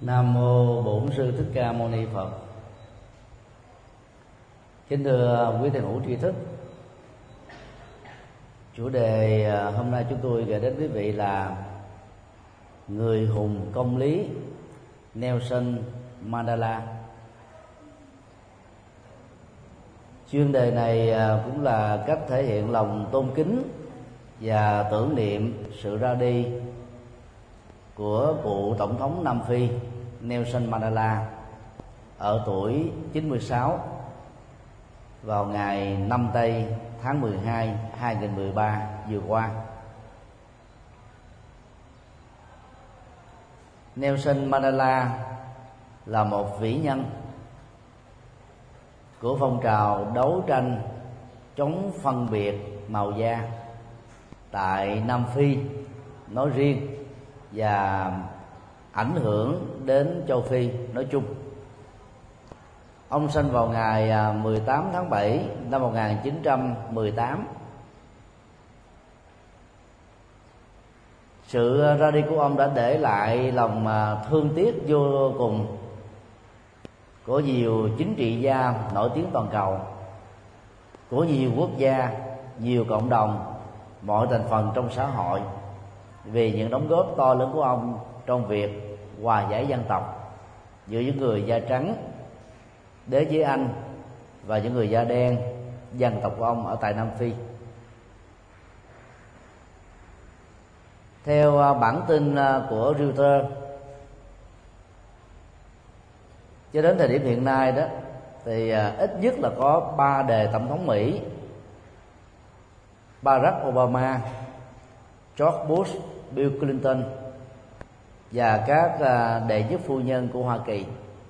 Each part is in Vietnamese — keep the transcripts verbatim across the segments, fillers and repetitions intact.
Nam mô Bổn Sư Thích Ca Mâu Ni Phật. Kính thưa quý thầy hữu tri thức, chủ đề hôm nay chúng tôi gửi đến quý vị là người hùng công lý Nelson Mandela. Chuyên đề này cũng là cách thể hiện lòng tôn kính và tưởng niệm sự ra đi của cựu tổng thống Nam Phi Nelson Mandela ở tuổi chín mươi sáu vào ngày năm tây tháng mười hai hai nghìn mười ba vừa qua. Nelson Mandela là một vĩ nhân của phong trào đấu tranh chống phân biệt màu da tại Nam Phi nói riêng và ảnh hưởng đến châu Phi nói chung. Ông sinh vào ngày mười tám tháng bảy năm một nghìn chín trăm mười tám. Sự ra đi của ông đã để lại lòng thương tiếc vô cùng của nhiều chính trị gia nổi tiếng toàn cầu, của nhiều quốc gia, nhiều cộng đồng, mọi thành phần trong xã hội, vì những đóng góp to lớn của ông trong việc hòa giải dân tộc giữa những người da trắng, đế chế Anh và những người da đen, dân tộc của ông ở tại Nam Phi. Theo bản tin của Reuters, cho đến thời điểm hiện nay đó thì ít nhất là có ba đề tổng thống Mỹ: Barack Obama, George Bush, Bill Clinton và các đệ nhất phu nhân của Hoa Kỳ,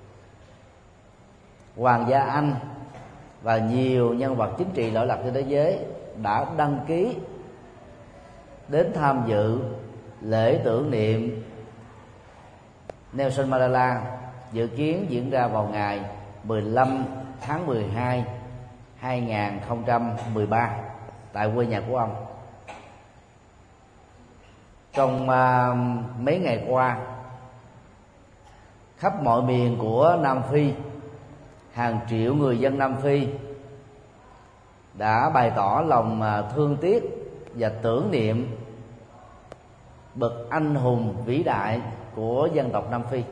hoàng gia Anh và nhiều nhân vật chính trị lỗi lạc trên thế giới đã đăng ký đến tham dự lễ tưởng niệm Nelson Mandela, dự kiến diễn ra vào ngày mười lăm tháng mười hai hai nghìn không trăm mười ba tại quê nhà của ông. Trong uh, mấy ngày qua, khắp mọi miền của Nam Phi, hàng triệu người dân Nam Phi đã bày tỏ lòng uh, thương tiếc và tưởng niệm bậc anh hùng vĩ đại của dân tộc Nam Phi.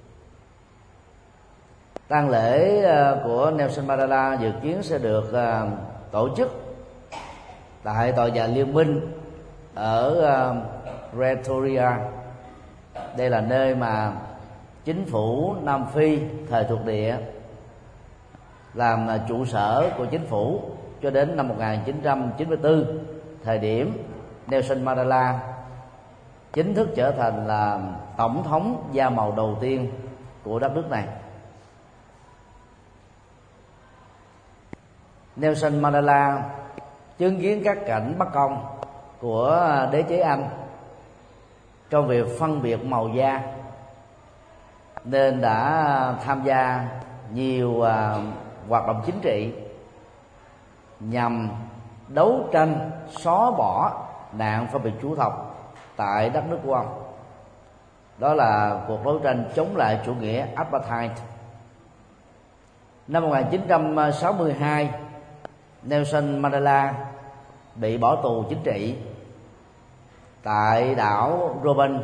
Tang lễ uh, của Nelson Mandela dự kiến sẽ được uh, tổ chức tại tòa nhà Liên minh ở uh, Pretoria. Đây là nơi mà chính phủ Nam Phi thời thuộc địa làm trụ sở của chính phủ cho đến năm một nghìn chín trăm chín mươi tư, thời điểm Nelson Mandela chính thức trở thành là tổng thống da màu đầu tiên của đất nước này. Nelson Mandela chứng kiến các cảnh bất công của đế chế Anh trong việc phân biệt màu da, nên đã tham gia nhiều uh, hoạt động chính trị nhằm đấu tranh xóa bỏ nạn phân biệt chủng tộc tại đất nước của ông. Đó là cuộc đấu tranh chống lại chủ nghĩa apartheid. Năm một nghìn chín trăm sáu mươi hai, Nelson Mandela bị bỏ tù chính trị tại đảo Robben,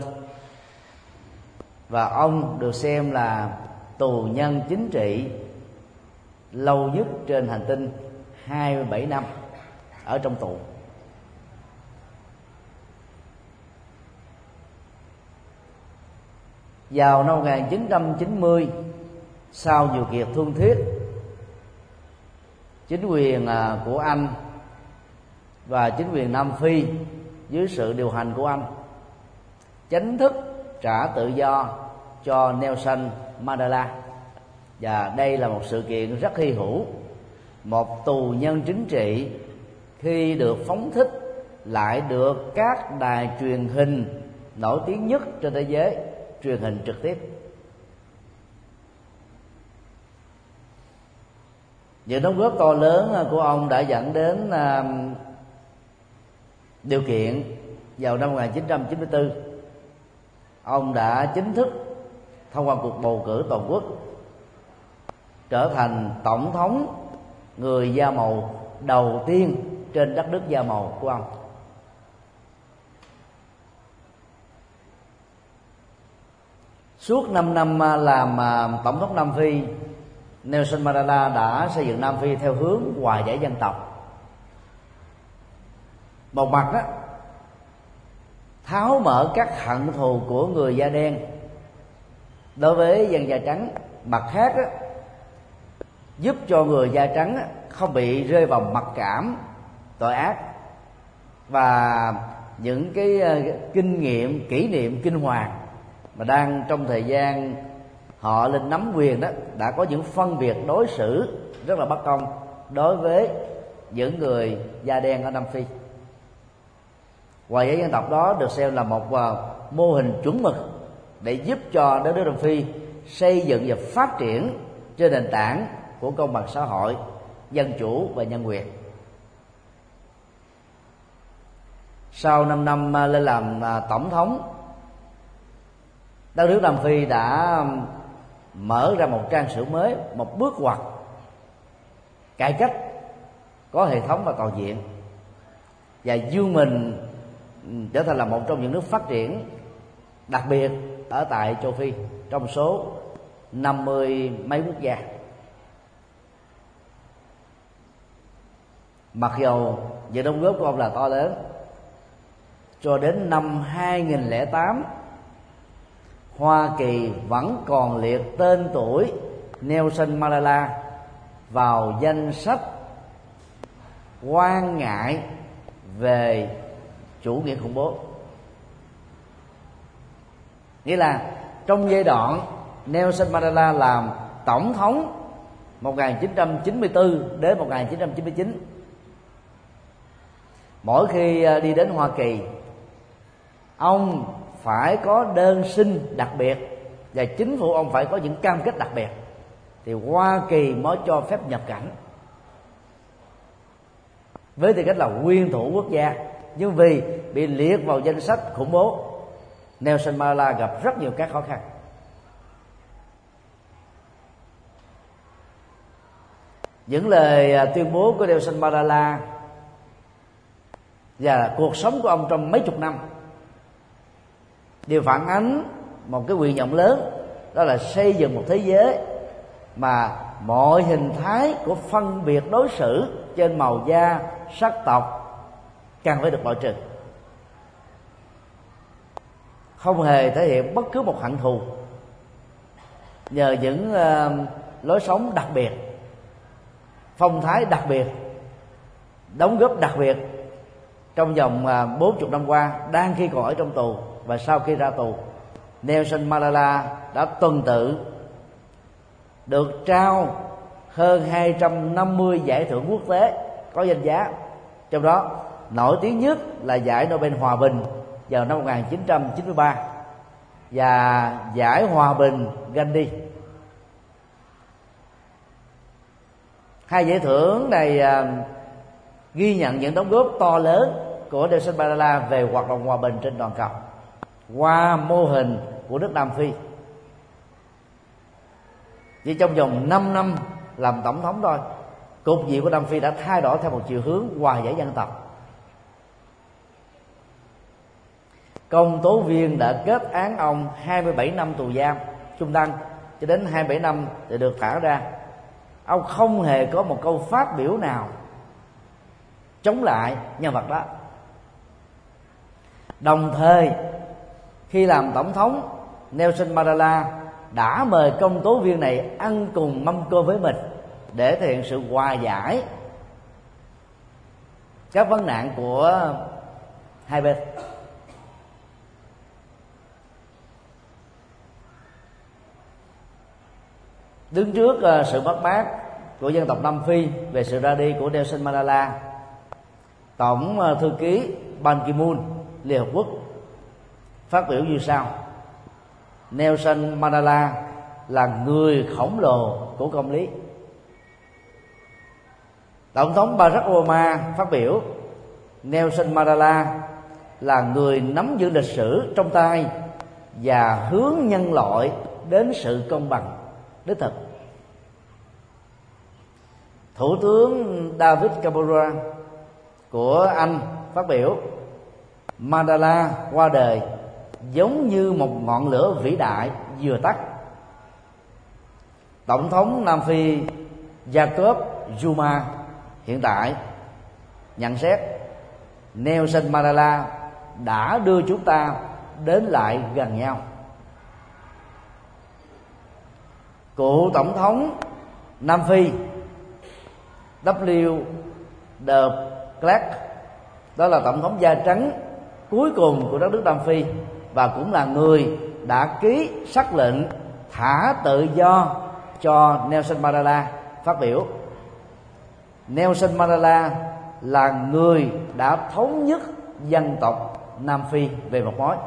và ông được xem là tù nhân chính trị lâu nhất trên hành tinh, hai mươi bảy năm ở trong tù. Vào năm một nghìn chín trăm chín mươi, sau nhiều kiệt thương thuyết, chính quyền của Anh và chính quyền Nam Phi dưới sự điều hành của Anh chính thức trả tự do cho Nelson Mandela. Và đây là một sự kiện rất hy hữu. Một tù nhân chính trị khi được phóng thích lại được các đài truyền hình nổi tiếng nhất trên thế giới truyền hình trực tiếp. Những đóng góp to lớn của ông đã dẫn đến điều kiện vào năm một nghìn chín trăm chín mươi tư, ông đã chính thức thông qua cuộc bầu cử toàn quốc, trở thành tổng thống người da màu đầu tiên trên đất nước da màu của ông. Suốt năm năm làm tổng thống Nam Phi, Nelson Mandela đã xây dựng Nam Phi theo hướng hòa giải dân tộc. Một mặt đó, tháo mở các hận thù của người da đen đối với dân da trắng. Mặt khác đó, giúp cho người da trắng không bị rơi vào mặc cảm, tội ác và những cái kinh nghiệm, kỷ niệm kinh hoàng mà đang trong thời gian họ lên nắm quyền đó đã có những phân biệt đối xử rất là bất công đối với những người da đen ở Nam Phi. Hòa giải dân tộc đó được xem là một uh, mô hình chuẩn mực để giúp cho đất nước Nam Phi xây dựng và phát triển trên nền tảng của công bằng xã hội, dân chủ và nhân quyền. Sau năm năm lên làm uh, tổng thống, đất nước Nam Phi đã mở ra một trang sử mới, một bước ngoặt cải cách có hệ thống và toàn diện, và vươn mình trở thành là một trong những nước phát triển đặc biệt ở tại châu Phi trong số năm mươi mấy quốc gia. Mặc dù những đóng góp của ông là to lớn, cho đến năm hai nghìn lẻ tám, Hoa Kỳ vẫn còn liệt tên tuổi Nelson Mandela vào danh sách quan ngại về chủ nghĩa khủng bố. Nghĩa là trong giai đoạn Nelson Mandela làm tổng thống một nghìn chín trăm chín mươi tư đến một nghìn chín trăm chín mươi chín, mỗi khi đi đến Hoa Kỳ, ông phải có đơn xin đặc biệt và chính phủ ông phải có những cam kết đặc biệt thì Hoa Kỳ mới cho phép nhập cảnh với tư cách là nguyên thủ quốc gia. Nhưng vì bị liệt vào danh sách khủng bố, Nelson Mandela gặp rất nhiều các khó khăn. Những lời tuyên bố của Nelson Mandela và cuộc sống của ông trong mấy chục năm đều phản ánh một cái nguyện vọng lớn, đó là xây dựng một thế giới mà mọi hình thái của phân biệt đối xử trên màu da, sắc tộc cần phải được loại trừ, không hề thể hiện bất cứ một hận thù, nhờ những uh, lối sống đặc biệt, phong thái đặc biệt, đóng góp đặc biệt trong vòng bốn mươi năm qua, đang khi còn ở trong tù và sau khi ra tù. Nelson Mandela đã tuần tự được trao hơn hai trăm năm mươi giải thưởng quốc tế có danh giá, trong đó nổi tiếng nhất là giải Nobel Hòa Bình vào năm một nghìn chín trăm chín mươi ba và giải Hòa Bình Gandhi. Hai giải thưởng này à, ghi nhận những đóng góp to lớn của Nelson Mandela về hoạt động hòa bình trên toàn cầu qua mô hình của nước Nam Phi. Chỉ trong vòng năm năm làm tổng thống thôi, cục diện của Nam Phi đã thay đổi theo một chiều hướng hòa giải dân tộc. Công tố viên đã kết án ông hai mươi bảy năm tù giam chung thân, cho đến hai mươi bảy năm để được thả ra. Ông không hề có một câu phát biểu nào chống lại nhân vật đó. Đồng thời, khi làm tổng thống, Nelson Mandela đã mời công tố viên này ăn cùng mâm cơm với mình để thể hiện sự hòa giải các vấn nạn của hai bên. Đứng trước uh, sự mất mát của dân tộc Nam Phi về sự ra đi của Nelson Mandela, Tổng uh, thư ký Ban Ki-moon Liên Hợp Quốc phát biểu như sau: Nelson Mandela là người khổng lồ của công lý. Tổng thống Barack Obama phát biểu: Nelson Mandela là người nắm giữ lịch sử trong tay và hướng nhân loại đến sự công bằng đích thực. Thủ tướng David Cameron của Anh phát biểu: Mandela qua đời giống như một ngọn lửa vĩ đại vừa tắt. Tổng thống Nam Phi Jacob Zuma hiện tại nhận xét Nelson Mandela đã đưa chúng ta đến lại gần nhau. Cựu tổng thống Nam Phi W. de Klerk, đó là tổng thống da trắng cuối cùng của đất nước Nam Phi và cũng là người đã ký sắc lệnh thả tự do cho Nelson Mandela, phát biểu: Nelson Mandela là người đã thống nhất dân tộc Nam Phi về một mối.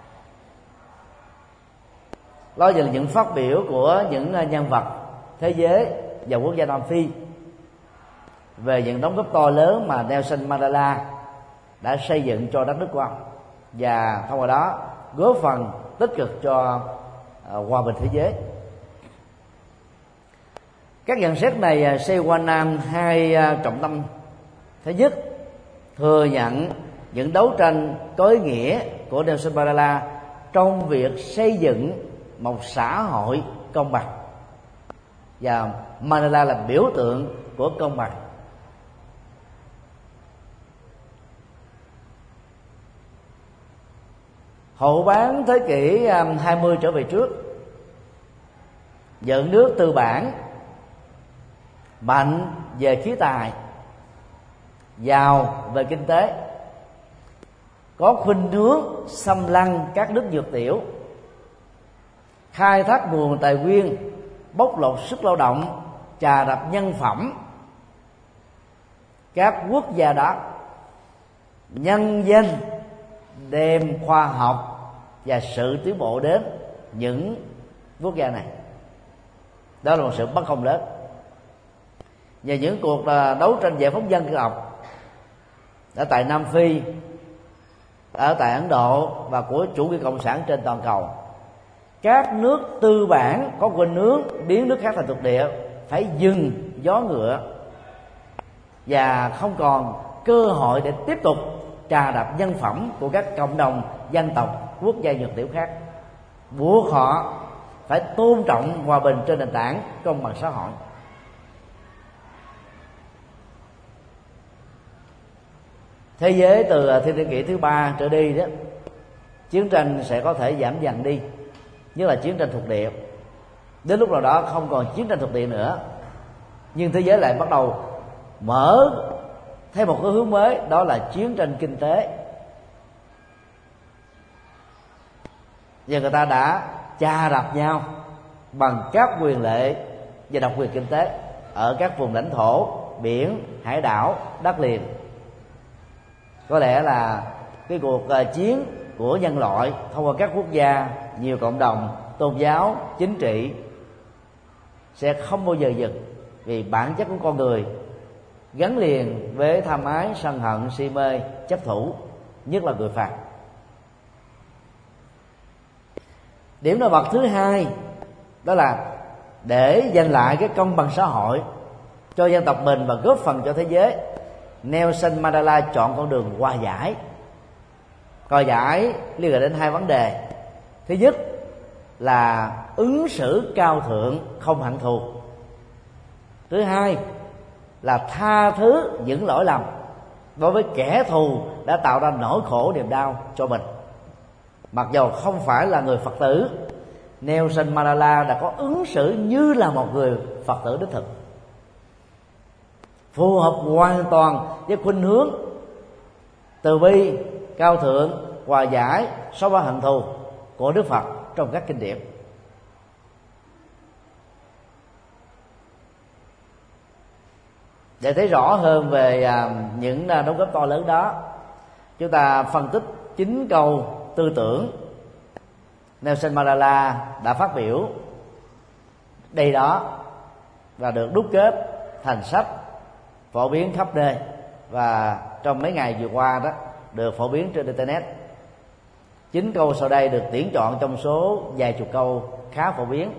Đó là những phát biểu của những nhân vật thế giới và quốc gia Nam Phi về những đóng góp to lớn mà Nelson Mandela đã xây dựng cho đất nước của ông, và thông qua đó góp phần tích cực cho uh, hòa bình thế giới. Các nhận xét này xoay quanh nam hai uh, trọng tâm. Thứ nhất, thừa nhận những đấu tranh có ý nghĩa của Nelson Mandela trong việc xây dựng một xã hội công bằng, và Mandela là biểu tượng của công bằng. Hậu bán thế kỷ hai mươi trở về trước, dẫn nước tư bản mạnh về khí tài, giàu về kinh tế, có khuynh hướng xâm lăng các nước dược tiểu, khai thác nguồn tài nguyên, bóc lột sức lao động, chà đạp nhân phẩm. Các quốc gia đó nhân danh đem khoa học và sự tiến bộ đến những quốc gia này. Đó là một sự bất công lớn. Và những cuộc đấu tranh giải phóng dân tộc ở tại Nam Phi, ở tại Ấn Độ và của chủ nghĩa cộng sản trên toàn cầu, các nước tư bản có khuynh hướng biến nước khác thành thuộc địa phải dừng gió ngựa và không còn cơ hội để tiếp tục trà đạp nhân phẩm của các cộng đồng dân tộc quốc gia nhược tiểu khác, buộc họ phải tôn trọng hòa bình trên nền tảng công bằng xã hội. Thế giới từ thiên niên kỷ thứ ba trở đi đó, chiến tranh sẽ có thể giảm dần đi, nhất là chiến tranh thuộc địa. Đến lúc nào đó không còn chiến tranh thuộc địa nữa, nhưng thế giới lại bắt đầu mở thêm một cái hướng mới, đó là chiến tranh kinh tế. Và người ta đã chà đạp nhau bằng các quyền lệ và độc quyền kinh tế ở các vùng lãnh thổ, biển, hải đảo, đất liền. Có lẽ là cái cuộc chiến của nhân loại thông qua các quốc gia, nhiều cộng đồng, tôn giáo, chính trị sẽ không bao giờ dừng, vì bản chất của con người gắn liền với tham ái, sân hận, si mê, chấp thủ, nhất là người phàm. Điểm nổi bật thứ hai đó là để giành lại cái công bằng xã hội cho dân tộc mình và góp phần cho thế giới, Nelson Mandela chọn con đường hòa giải. Hòa giải liên hệ đến hai vấn đề. Thứ nhất là ứng xử cao thượng, không hận thù. Thứ hai là tha thứ những lỗi lầm đối với kẻ thù đã tạo ra nỗi khổ niềm đau cho mình. Mặc dầu không phải là người Phật tử, Nelson Mandela đã có ứng xử như là một người Phật tử đích thực, phù hợp hoàn toàn với khuynh hướng từ bi, cao thượng, hòa giải, xóa bỏ hận thù của Đức Phật trong các kinh điển. Để thấy rõ hơn về những đóng góp to lớn đó, chúng ta phân tích chín câu tư tưởng Nelson Mandela đã phát biểu đây đó, và được đúc kết thành sách phổ biến khắp nơi, và trong mấy ngày vừa qua đó được phổ biến trên internet. Chín câu sau đây được tuyển chọn trong số vài chục câu khá phổ biến.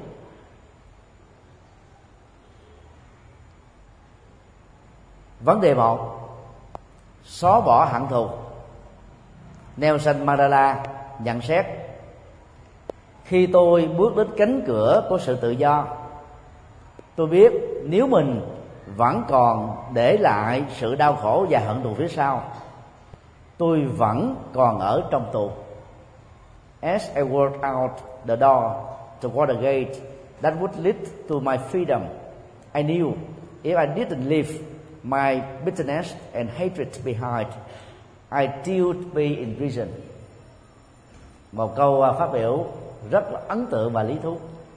Vấn đề một: xóa bỏ hận thù. Nelson Mandela nhận xét: khi tôi bước đến cánh cửa của sự tự do, tôi biết nếu mình vẫn còn để lại sự đau khổ và hận thù phía sau, tôi vẫn còn ở trong tù. As I walked out the door toward the gate that would lead to my freedom, I knew if I didn't leave my bitterness and hatred behind, I'd still be in prison. Một câu phát biểu rất là ấn tượng và lý thú.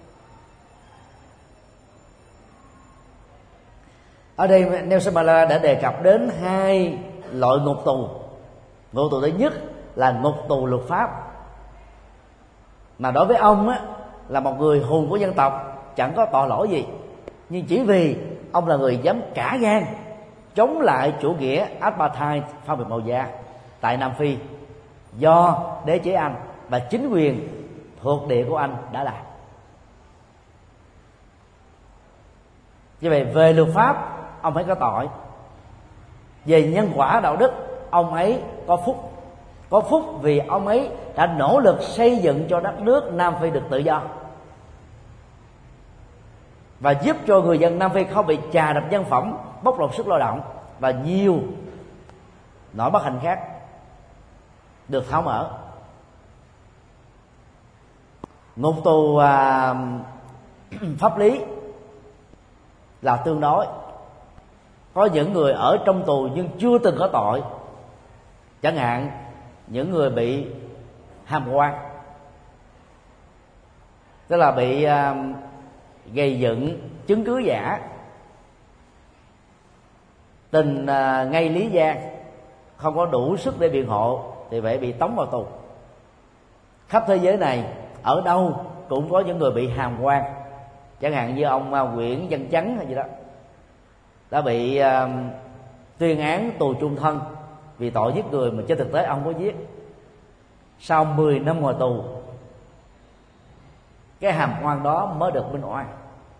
Ở đây Nelson Mandela đã đề cập đến hai loại ngục tù. Ngục tù thứ nhất là ngục tù luật pháp, mà đối với ông á, là một người hùng của dân tộc, chẳng có tội lỗi gì, nhưng chỉ vì ông là người dám cả gan chống lại chủ nghĩa apartheid phân biệt màu da tại Nam Phi do đế chế Anh và chính quyền thuộc địa của Anh đã làm. Như vậy về luật pháp ông ấy có tội, về nhân quả đạo đức ông ấy có phúc. Có phúc vì ông ấy đã nỗ lực xây dựng cho đất nước Nam Phi được tự do và giúp cho người dân Nam Phi không bị chà đạp nhân phẩm, bóc lột sức lao động, và nhiều nỗi bất hạnh khác được tháo mở. Ngục tù à, pháp lý là tương đối. Có những người ở trong tù nhưng chưa từng có tội, chẳng hạn những người bị hàm oan, tức là bị uh, gây dựng chứng cứ giả, tình uh, ngay lý gian, không có đủ sức để biện hộ thì phải bị tống vào tù. Khắp thế giới này ở đâu cũng có những người bị hàm oan, chẳng hạn như ông uh, Nguyễn Văn Chấn hay gì đó đã bị uh, tuyên án tù chung thân vì tội giết người mà trên thực tế ông có giết. Sau mười năm ngồi tù, cái hàm oan đó mới được minh oan.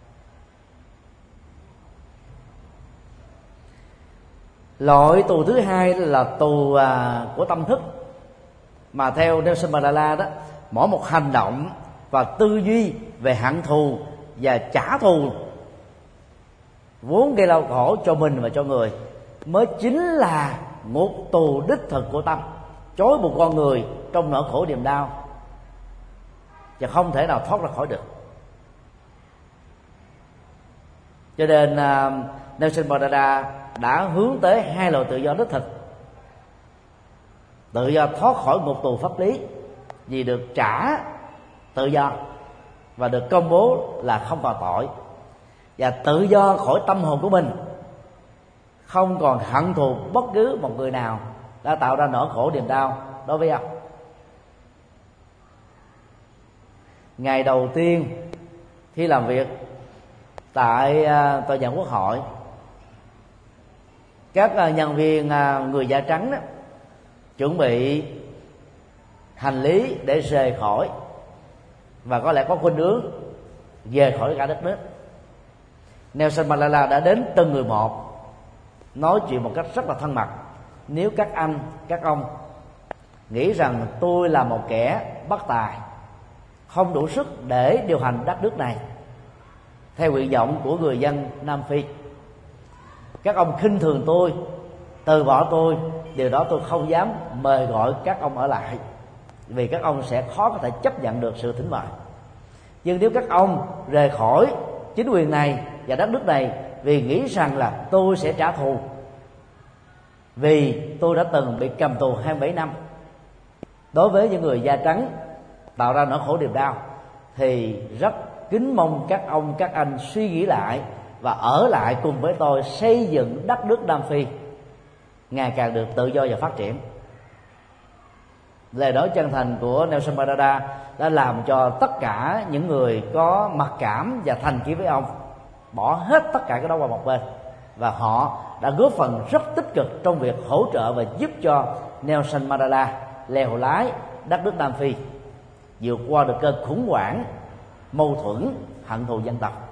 Loại tù thứ hai là tù à, của tâm thức, mà theo Nelson Mandela đó, mỗi một hành động và tư duy về hận thù và trả thù vốn gây đau khổ cho mình và cho người mới chính là ngục tù đích thực của tâm, trói buộc con người trong nỗi khổ niềm đau và không thể nào thoát ra khỏi được. Cho nên uh, Nelson Mandela đã hướng tới hai loại tự do đích thực: tự do thoát khỏi ngục tù pháp lý vì được trả tự do và được công bố là không còn tội, và tự do khỏi tâm hồn của mình, không còn hận thù bất cứ một người nào đã tạo ra nỗi khổ niềm đau đối với ông. Ngày đầu tiên khi làm việc tại tòa nhà Quốc hội, các nhân viên người da trắng đó chuẩn bị hành lý để rời khỏi, và có lẽ có khuynh hướng về khỏi cả đất nước. Nelson Mandela đã đến từng người một, nói chuyện một cách rất là thân mật: nếu các anh, các ông nghĩ rằng tôi là một kẻ bất tài, không đủ sức để điều hành đất nước này theo nguyện vọng của người dân Nam Phi, các ông khinh thường tôi, từ bỏ tôi, điều đó tôi không dám mời gọi các ông ở lại, vì các ông sẽ khó có thể chấp nhận được sự thỉnh mời. Nhưng nếu các ông rời khỏi chính quyền này và đất nước này vì nghĩ rằng là tôi sẽ trả thù, vì tôi đã từng bị cầm tù hai mươi bảy năm, đối với những người da trắng tạo ra nỗi khổ niềm đau, thì rất kính mong các ông, các anh suy nghĩ lại và ở lại cùng với tôi xây dựng đất nước Nam Phi ngày càng được tự do và phát triển. Lời nói chân thành của Nelson Mandela đã làm cho tất cả những người có mặc cảm và thành kiến với ông bỏ hết tất cả cái đó qua một bên, và họ đã góp phần rất tích cực trong việc hỗ trợ và giúp cho Nelson Mandela lèo lái đất nước Nam Phi vượt qua được cơn khủng hoảng mâu thuẫn hận thù dân tộc.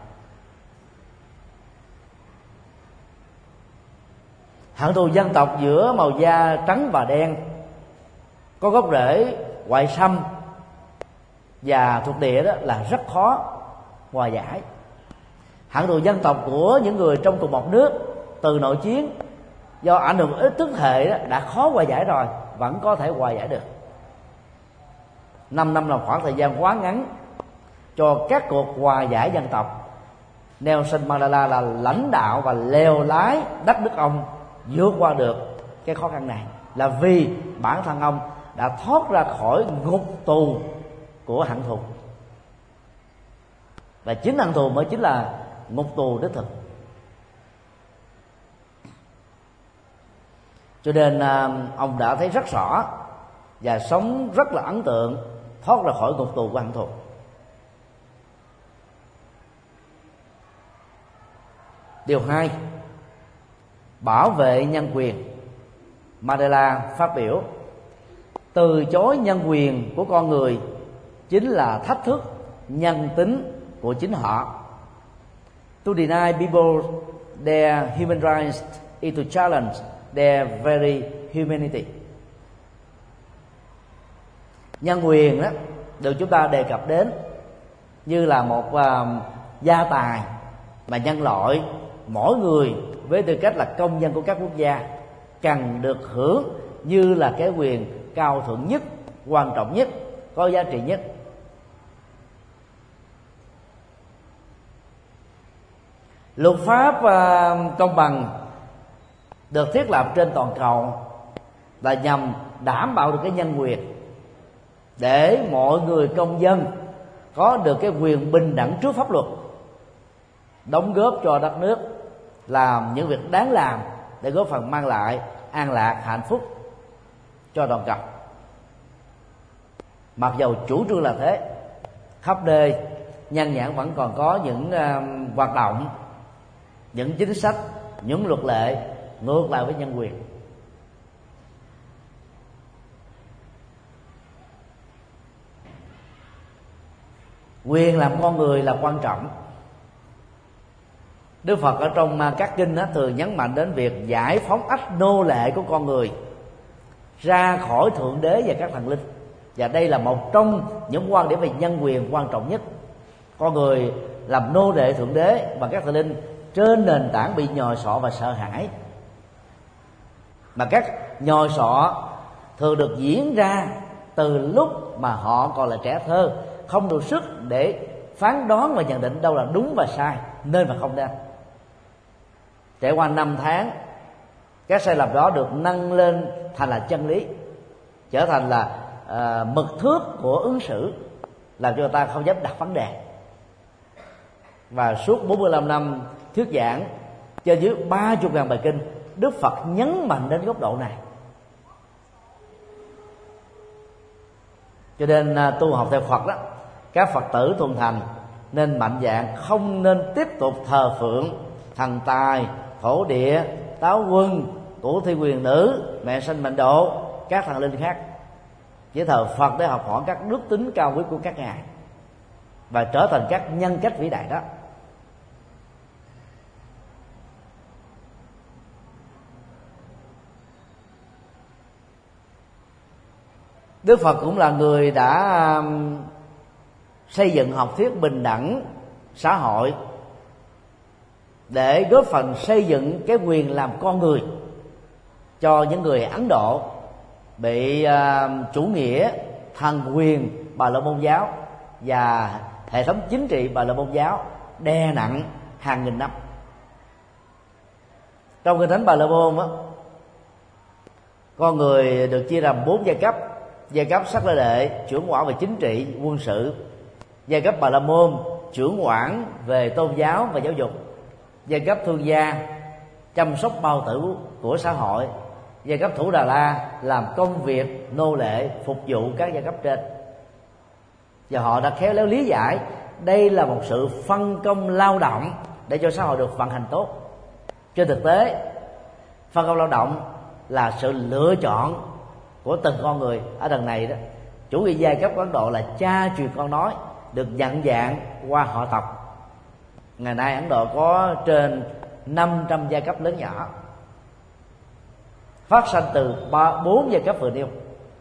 Hận thù dân tộc giữa màu da trắng và đen có gốc rễ ngoại xâm và thuộc địa đó là rất khó hòa giải. Hận thù dân tộc của những người trong cùng một nước từ nội chiến do ảnh hưởng ít tức hệ đó, đã khó hòa giải rồi, vẫn có thể hòa giải được. Năm năm là khoảng thời gian quá ngắn cho các cuộc hòa giải dân tộc. Nelson Mandela là lãnh đạo và lèo lái đất nước ông vượt qua được cái khó khăn này, là vì bản thân ông đã thoát ra khỏi ngục tù của hận thù, và chính hận thù mới chính là ngục tù đích thực. Cho nên ông đã thấy rất rõ và sống rất là ấn tượng, thoát ra khỏi ngục tù của hận thù. Điều hai, bảo vệ nhân quyền. Mandela phát biểu từ chối nhân quyền của con người chính là thách thức nhân tính của chính họ. To deny people their human rights is to challenge their very humanity. Nhân quyền đó được chúng ta đề cập đến như là một uh, gia tài mà nhân loại, mỗi người với tư cách là công dân của các quốc gia cần được hưởng như là cái quyền cao thượng nhất, quan trọng nhất, có giá trị nhất. Luật pháp uh, công bằng được thiết lập trên toàn cầu là nhằm đảm bảo được cái nhân quyền, để mọi người công dân có được cái quyền bình đẳng trước pháp luật, đóng góp cho đất nước, làm những việc đáng làm để góp phần mang lại an lạc, hạnh phúc cho toàn cầu. Mặc dầu chủ trương là thế, khắp nơi nhân nhãn vẫn còn có những uh, hoạt động, những chính sách, những luật lệ ngược lại với nhân quyền. Quyền làm con người là quan trọng. Đức Phật ở trong các kinh đó, thường nhấn mạnh đến việc giải phóng ách nô lệ của con người ra khỏi Thượng Đế và các thần linh. Và đây là một trong những quan điểm về nhân quyền quan trọng nhất. Con người làm nô lệ Thượng Đế và các thần linh trên nền tảng bị nhồi sọ và sợ hãi, mà các nhồi sọ thường được diễn ra từ lúc mà họ còn là trẻ thơ, không đủ sức để phán đoán và nhận định đâu là đúng và sai, nên và không nên. Trải qua năm tháng, các sai lầm đó được nâng lên thành là chân lý, trở thành là uh, mực thước của ứng xử, làm cho người ta không dám đặt vấn đề. Và suốt bốn mươi lăm năm thuyết giảng trên dưới ba mươi ngàn bài kinh, Đức Phật nhấn mạnh đến góc độ này. Cho nên uh, tu học theo Phật đó, các Phật tử thuần thành nên mạnh dạn không nên tiếp tục thờ phượng thần tài, thổ địa, táo quân, tổ thi quyền nữ, mẹ sanh mệnh độ, các thần linh khác, chỉ thờ Phật để học hỏi các đức tính cao quý của các ngài và trở thành các nhân cách vĩ đại đó. Đức Phật cũng là người đã xây dựng học thuyết bình đẳng xã hội để góp phần xây dựng cái quyền làm con người cho những người Ấn Độ bị uh, chủ nghĩa thần quyền Bà La Môn giáo và hệ thống chính trị Bà La Môn giáo đè nặng hàng nghìn năm. Trong kinh thánh Bà La Môn á, con người được chia làm bốn giai cấp: giai cấp sắc la đệ trưởng quản về chính trị, quân sự; giai cấp Bà La Môn trưởng quản về tôn giáo và giáo dục; giai cấp thương gia chăm sóc bao tử của xã hội; giai cấp Thủ Đà La làm công việc nô lệ phục vụ các giai cấp trên. Và họ đã khéo léo lý giải đây là một sự phân công lao động để cho xã hội được vận hành tốt. Trên thực tế, phân công lao động là sự lựa chọn của từng con người ở đằng này đó, chủ nghĩa giai cấp của Ấn Độ là cha truyền con nói, được nhận dạng qua họ tộc. Ngày nay Ấn Độ có trên năm trăm giai cấp lớn nhỏ, phát sanh từ ba bốn giai cấp vừa nêu.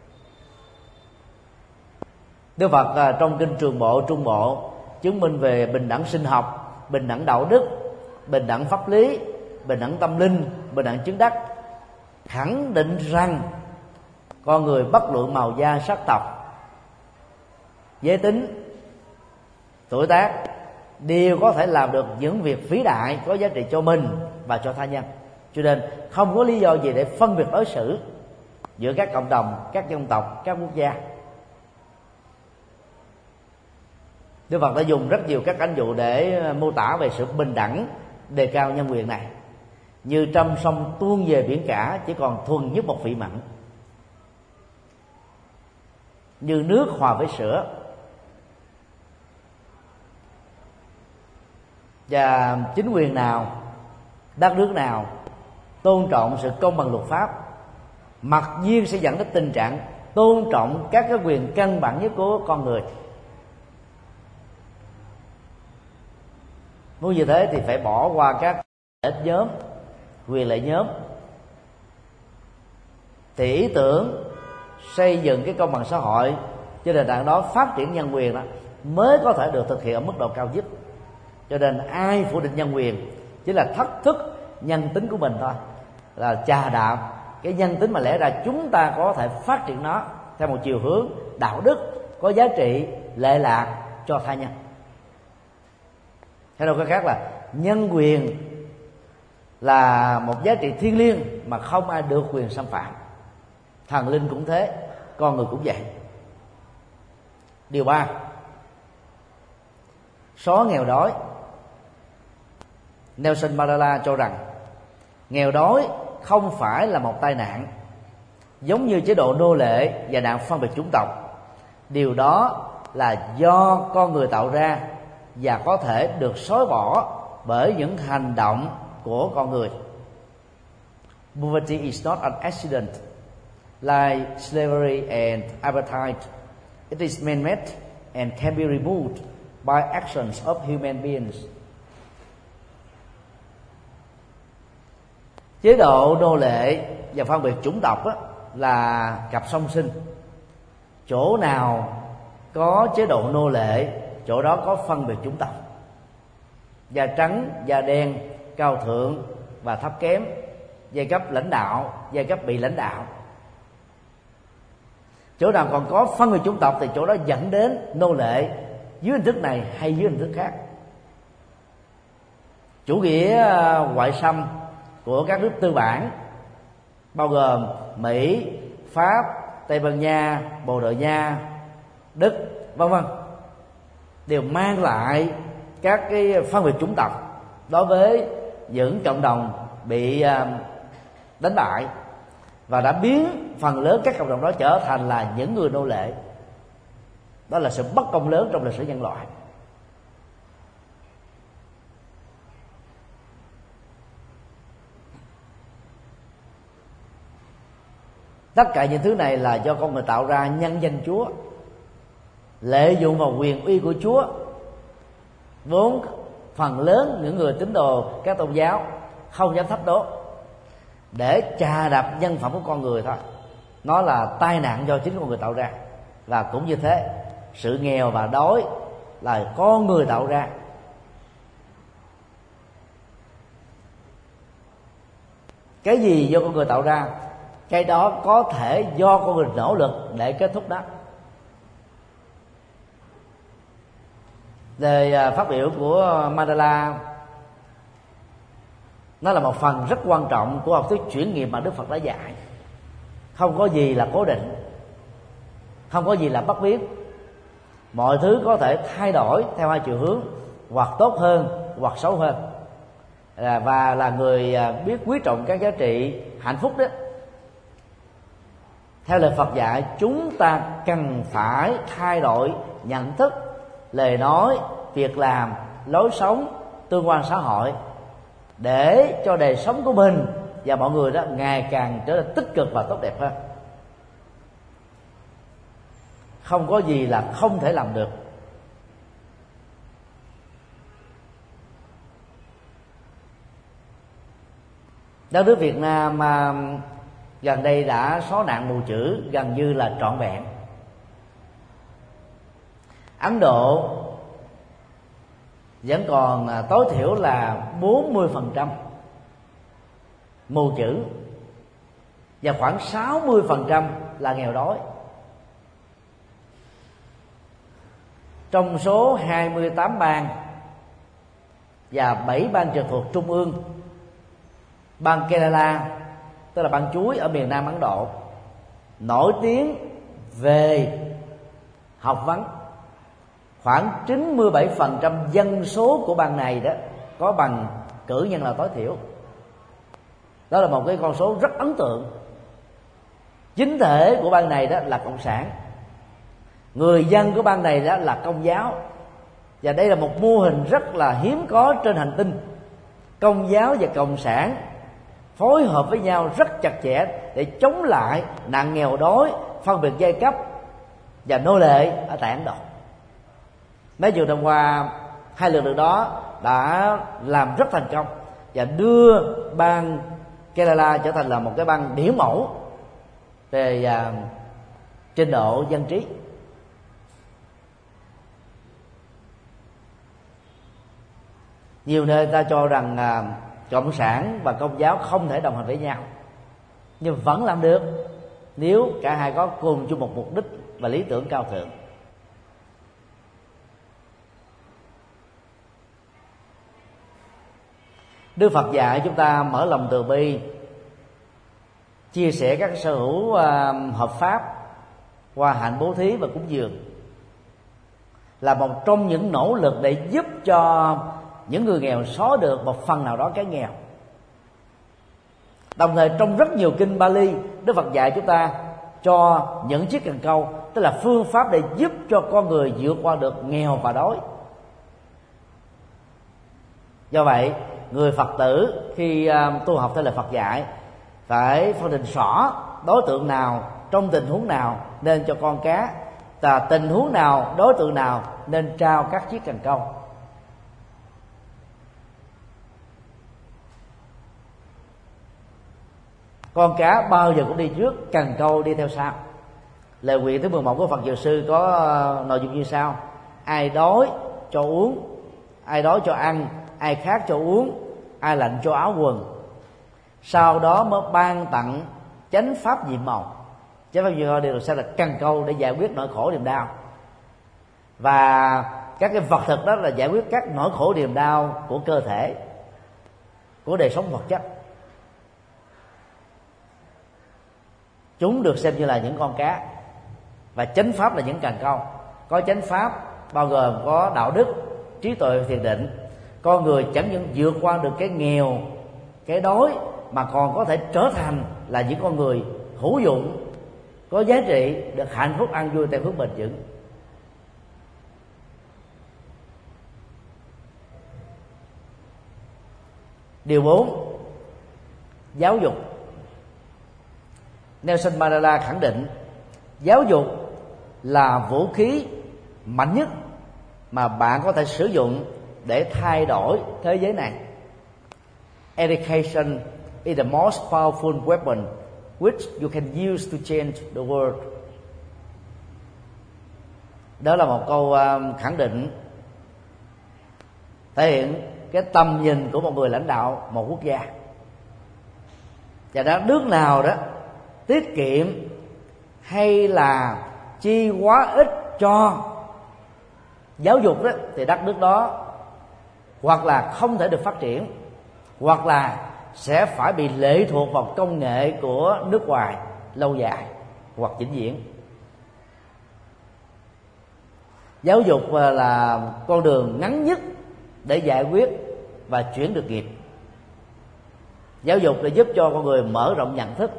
Đức Phật trong kinh Trường Bộ, Trung Bộ chứng minh về bình đẳng sinh học, bình đẳng đạo đức, bình đẳng pháp lý, bình đẳng tâm linh, bình đẳng chứng đắc, khẳng định rằng con người bất luận màu da, sắc tộc, giới tính, tuổi tác đều có thể làm được những việc vĩ đại có giá trị cho mình và cho tha nhân. Cho nên không có lý do gì để phân biệt đối xử giữa các cộng đồng, các dân tộc, các quốc gia. Đức Phật đã dùng rất nhiều các ảnh dụ để mô tả về sự bình đẳng, đề cao nhân quyền này. Như trăm sông tuôn về biển cả, chỉ còn thuần nhất một vị mặn. Như nước hòa với sữa. Và chính quyền nào, đất nước nào tôn trọng sự công bằng luật pháp, mặc nhiên sẽ dẫn đến tình trạng tôn trọng các cái quyền căn bản nhất của con người. Muốn như thế thì phải bỏ qua các lợi ích nhóm, quyền lợi nhóm, thì ý tưởng xây dựng cái công bằng xã hội trên nền tảng đó, phát triển nhân quyền đó mới có thể được thực hiện ở mức độ cao nhất. Cho nên ai phủ định nhân quyền chỉ là thách thức nhân tính của mình thôi, là chà đạp cái nhân tính mà lẽ ra chúng ta có thể phát triển nó theo một chiều hướng đạo đức có giá trị lệ lạc cho tha nhân. Hay đâu cái khác là nhân quyền là một giá trị thiêng liêng mà không ai được quyền xâm phạm. Thần linh cũng thế, con người cũng vậy. Điều ba, xóa nghèo đói. Nelson Mandela cho rằng nghèo đói không phải là một tai nạn, giống như chế độ nô lệ và nạn phân biệt chủng tộc. Điều đó là do con người tạo ra và có thể được xóa bỏ bởi những hành động của con người. Poverty is not an accident like slavery and apartheid. It is man-made and can be removed by actions of human beings. Chế độ nô lệ và phân biệt chủng tộc á, là cặp song sinh. Chỗ nào có chế độ nô lệ, chỗ đó có phân biệt chủng tộc. Da trắng, da đen, cao thượng và thấp kém, giai cấp lãnh đạo, giai cấp bị lãnh đạo. Chỗ nào còn có phân biệt chủng tộc thì chỗ đó dẫn đến nô lệ dưới hình thức này hay dưới hình thức khác. Chủ nghĩa ngoại xâm của các nước tư bản bao gồm Mỹ, Pháp, Tây Ban Nha, Bồ Đào Nha, Đức, vân vân, đều mang lại các cái phân biệt chủng tộc đối với những cộng đồng bị đánh bại, và đã biến phần lớn các cộng đồng đó trở thành là những người nô lệ. Đó là sự bất công lớn trong lịch sử nhân loại. Tất cả những thứ này là do con người tạo ra nhân danh Chúa, lợi dụng vào quyền uy của Chúa. Vốn phần lớn những người tín đồ các tôn giáo không dám thách đố, để chà đạp nhân phẩm của con người thôi. Nó là tai nạn do chính con người tạo ra. Và cũng như thế, sự nghèo và đói là con người tạo ra. Cái gì do con người tạo ra, cái đó có thể do con người nỗ lực để kết thúc đó. Lời phát biểu của Mandela, nó là một phần rất quan trọng của học thuyết chuyển nghiệp mà Đức Phật đã dạy. Không có gì là cố định, không có gì là bất biến. Mọi thứ có thể thay đổi theo hai chiều hướng, hoặc tốt hơn hoặc xấu hơn. Và là người biết quý trọng các giá trị hạnh phúc đó, theo lời Phật dạy, chúng ta cần phải thay đổi nhận thức, lời nói, việc làm, lối sống, tương quan xã hội, để cho đời sống của mình và mọi người đó ngày càng trở nên tích cực và tốt đẹp hơn. không có gì là không thể làm được. Đất nước Việt Nam mà gần đây đã xóa nạn mù chữ gần như là trọn vẹn. Ấn Độ vẫn còn tối thiểu là bốn mươi phần trăm mù chữ và khoảng sáu mươi phần trăm là nghèo đói. Trong số hai mươi tám bang và bảy bang trực thuộc trung ương, bang Kerala, tức là bang chuối ở miền Nam Ấn Độ, nổi tiếng về học vấn. Khoảng chín mươi bảy phần trăm dân số của bang này đó có bằng cử nhân là tối thiểu. Đó là một cái con số rất ấn tượng. Chính thể của bang này đó là cộng sản, người dân của bang này đó là công giáo. Và đây là một mô hình rất là hiếm có trên hành tinh. Công giáo và cộng sản phối hợp với nhau rất chặt chẽ để chống lại nạn nghèo đói, phân biệt giai cấp và nô lệ ở tại Ấn Độ. Mấy chục năm qua, hai lực lượng đó đã làm rất thành công và đưa bang Kerala trở thành là một cái bang điển mẫu về uh, trình độ dân trí. Nhiều nơi ta cho rằng uh, cộng sản và công giáo không thể đồng hành với nhau, nhưng vẫn làm được nếu cả hai có cùng chung một mục đích và lý tưởng cao thượng. Đức Phật dạy chúng ta mở lòng từ bi, chia sẻ các sở hữu uh, hợp pháp qua hạnh bố thí và cúng dường, là một trong những nỗ lực để giúp cho những người nghèo xóa được một phần nào đó cái nghèo. Đồng thời trong rất nhiều kinh Bali, Đức Phật dạy chúng ta cho những chiếc cần câu, tức là phương pháp để giúp cho con người vượt qua được nghèo và đói. Do vậy, người Phật tử khi uh, tu học theo lời Phật dạy phải phân định rõ đối tượng nào, trong tình huống nào nên cho con cá, và tình huống nào, đối tượng nào nên trao các chiếc cần câu. Con cá bao giờ cũng đi trước, cần câu đi theo sau. Lời nguyện thứ mười một của Phật Dược Sư có uh, nội dung như sau: ai đói cho uống, ai đói cho ăn, ai khát cho uống, ai lạnh cho áo quần. Sau đó mới ban tặng chánh pháp nhiệm màu. Chánh pháp nhiệm màu đều được xem là cần câu để giải quyết nỗi khổ niềm đau, và các cái vật thực đó là giải quyết các nỗi khổ niềm đau của cơ thể, của đời sống vật chất. Chúng được xem như là những con cá, và chánh pháp là những cần câu. Có chánh pháp bao gồm có đạo đức, trí tuệ, thiền định. Con người chẳng những vượt qua được cái nghèo, cái đói, mà còn có thể trở thành là những con người hữu dụng, có giá trị, được hạnh phúc an vui theo hướng bền vững. Điều bốn, giáo dục. Nelson Mandela khẳng định giáo dục là vũ khí mạnh nhất mà bạn có thể sử dụng để thay đổi thế giới này. Education is the most powerful weapon which you can use to change the world. Đó là một câu khẳng định thể hiện cái tầm nhìn của một người lãnh đạo một quốc gia. Và đó, nước nào đó tiết kiệm hay là chi quá ít cho giáo dục đó, thì đất nước đó hoặc là không thể được phát triển, hoặc là sẽ phải bị lệ thuộc vào công nghệ của nước ngoài lâu dài hoặc vĩnh viễn. Giáo dục là con đường ngắn nhất để giải quyết và chuyển được nghiệp. Giáo dục để giúp cho con người mở rộng nhận thức,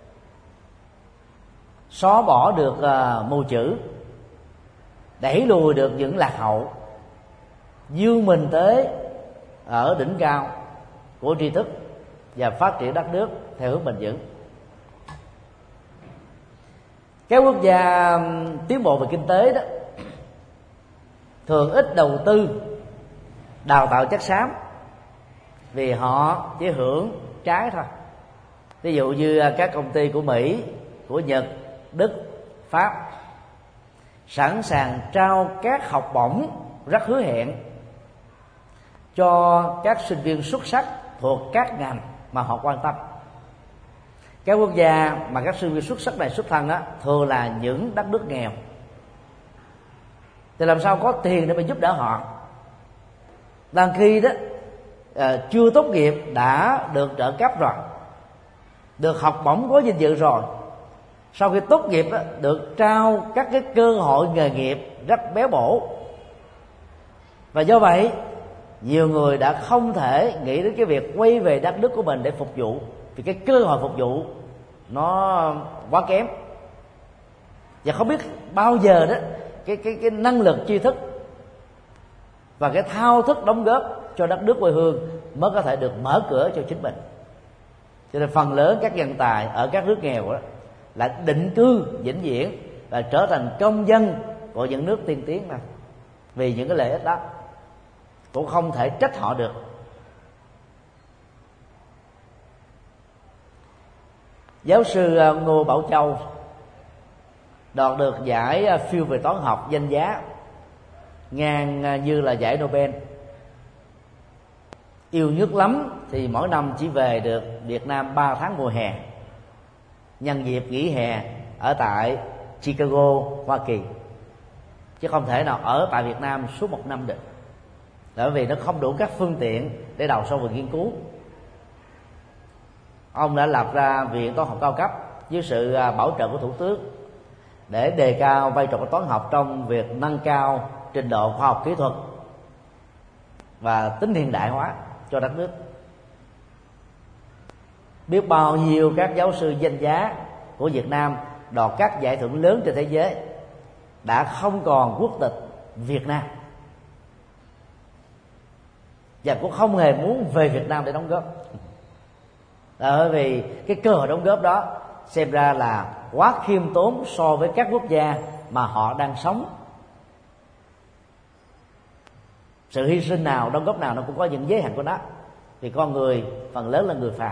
xóa bỏ được uh, mù chữ, đẩy lùi được những lạc hậu, vươn mình tới ở đỉnh cao của tri thức và phát triển đất nước theo hướng bền vững. Các quốc gia tiến bộ về kinh tế đó thường ít đầu tư đào tạo chất xám, vì họ chỉ hưởng trái thôi. Ví dụ như các công ty của Mỹ, của Nhật, Đức, Pháp sẵn sàng trao các học bổng rất hứa hẹn cho các sinh viên xuất sắc thuộc các ngành mà họ quan tâm. Các quốc gia mà các sinh viên xuất sắc này xuất thân á, thường là những đất nước nghèo, thì làm sao có tiền để mà giúp đỡ họ. Đang khi đó à, chưa tốt nghiệp đã được trợ cấp rồi, được học bổng có vinh dự rồi, sau khi tốt nghiệp á, được trao các cái cơ hội nghề nghiệp rất béo bổ. Và do vậy nhiều người đã không thể nghĩ đến cái việc quay về đất nước của mình để phục vụ, vì cái cơ hội phục vụ nó quá kém, và không biết bao giờ đó cái cái cái năng lực tri thức và cái thao thức đóng góp cho đất nước quê hương mới có thể được mở cửa cho chính mình. Cho nên phần lớn các nhân tài ở các nước nghèo đó là định cư vĩnh viễn và trở thành công dân của những nước tiên tiến này, vì những cái lợi ích đó cũng không thể trách họ được. Giáo sư Ngô Bảo Châu đoạt được giải phiêu về toán học danh giá, ngang như là giải Nobel. Yêu nước lắm thì mỗi năm chỉ về được Việt Nam ba tháng mùa hè, nhân dịp nghỉ hè ở tại Chicago, Hoa Kỳ, chứ không thể nào ở tại Việt Nam suốt một năm được, bởi vì nó không đủ các phương tiện để đào sâu vào nghiên cứu. Ông đã lập ra Viện Toán học cao cấp dưới sự bảo trợ của Thủ tướng để đề cao vai trò của toán học trong việc nâng cao trình độ khoa học kỹ thuật và tính hiện đại hóa cho đất nước. Biết bao nhiêu các giáo sư danh giá của Việt Nam đoạt các giải thưởng lớn trên thế giới đã không còn quốc tịch Việt Nam và cũng không hề muốn về Việt Nam để đóng góp, bởi vì cái cơ hội đóng góp đó xem ra là quá khiêm tốn so với các quốc gia mà họ đang sống. Sự hy sinh nào, đóng góp nào nó cũng có những giới hạn của nó, vì con người phần lớn là người phàm.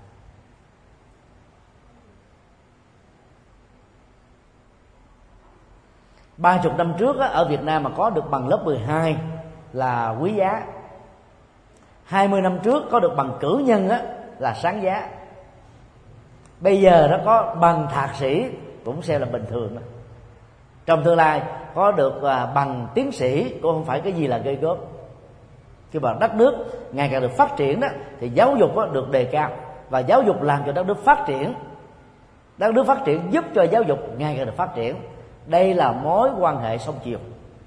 Ba chục năm trước á, ở Việt Nam mà có được bằng lớp mười hai là quý giá. Hai mươi năm trước có được bằng cử nhân á, là sáng giá. Bây giờ nó có bằng thạc sĩ cũng xem là bình thường đó. Trong tương lai có được à, bằng tiến sĩ cũng không phải cái gì là gây gớm. Khi mà đất nước ngày càng được phát triển đó, thì giáo dục đó được đề cao, và giáo dục làm cho đất nước phát triển. Đất nước phát triển giúp cho giáo dục ngày càng được phát triển. Đây là mối quan hệ song chiều.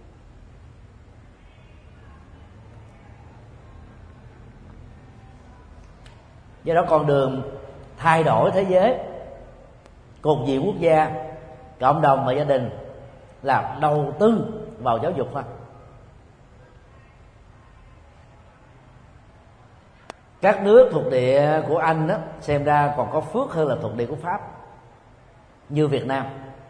Do đó con đường thay đổi thế giới, cục diện quốc gia, cộng đồng và gia đình là đầu tư vào giáo dục thôi. Các nước thuộc địa của Anh đó, xem ra còn có phước hơn là thuộc địa của Pháp, như Việt Nam.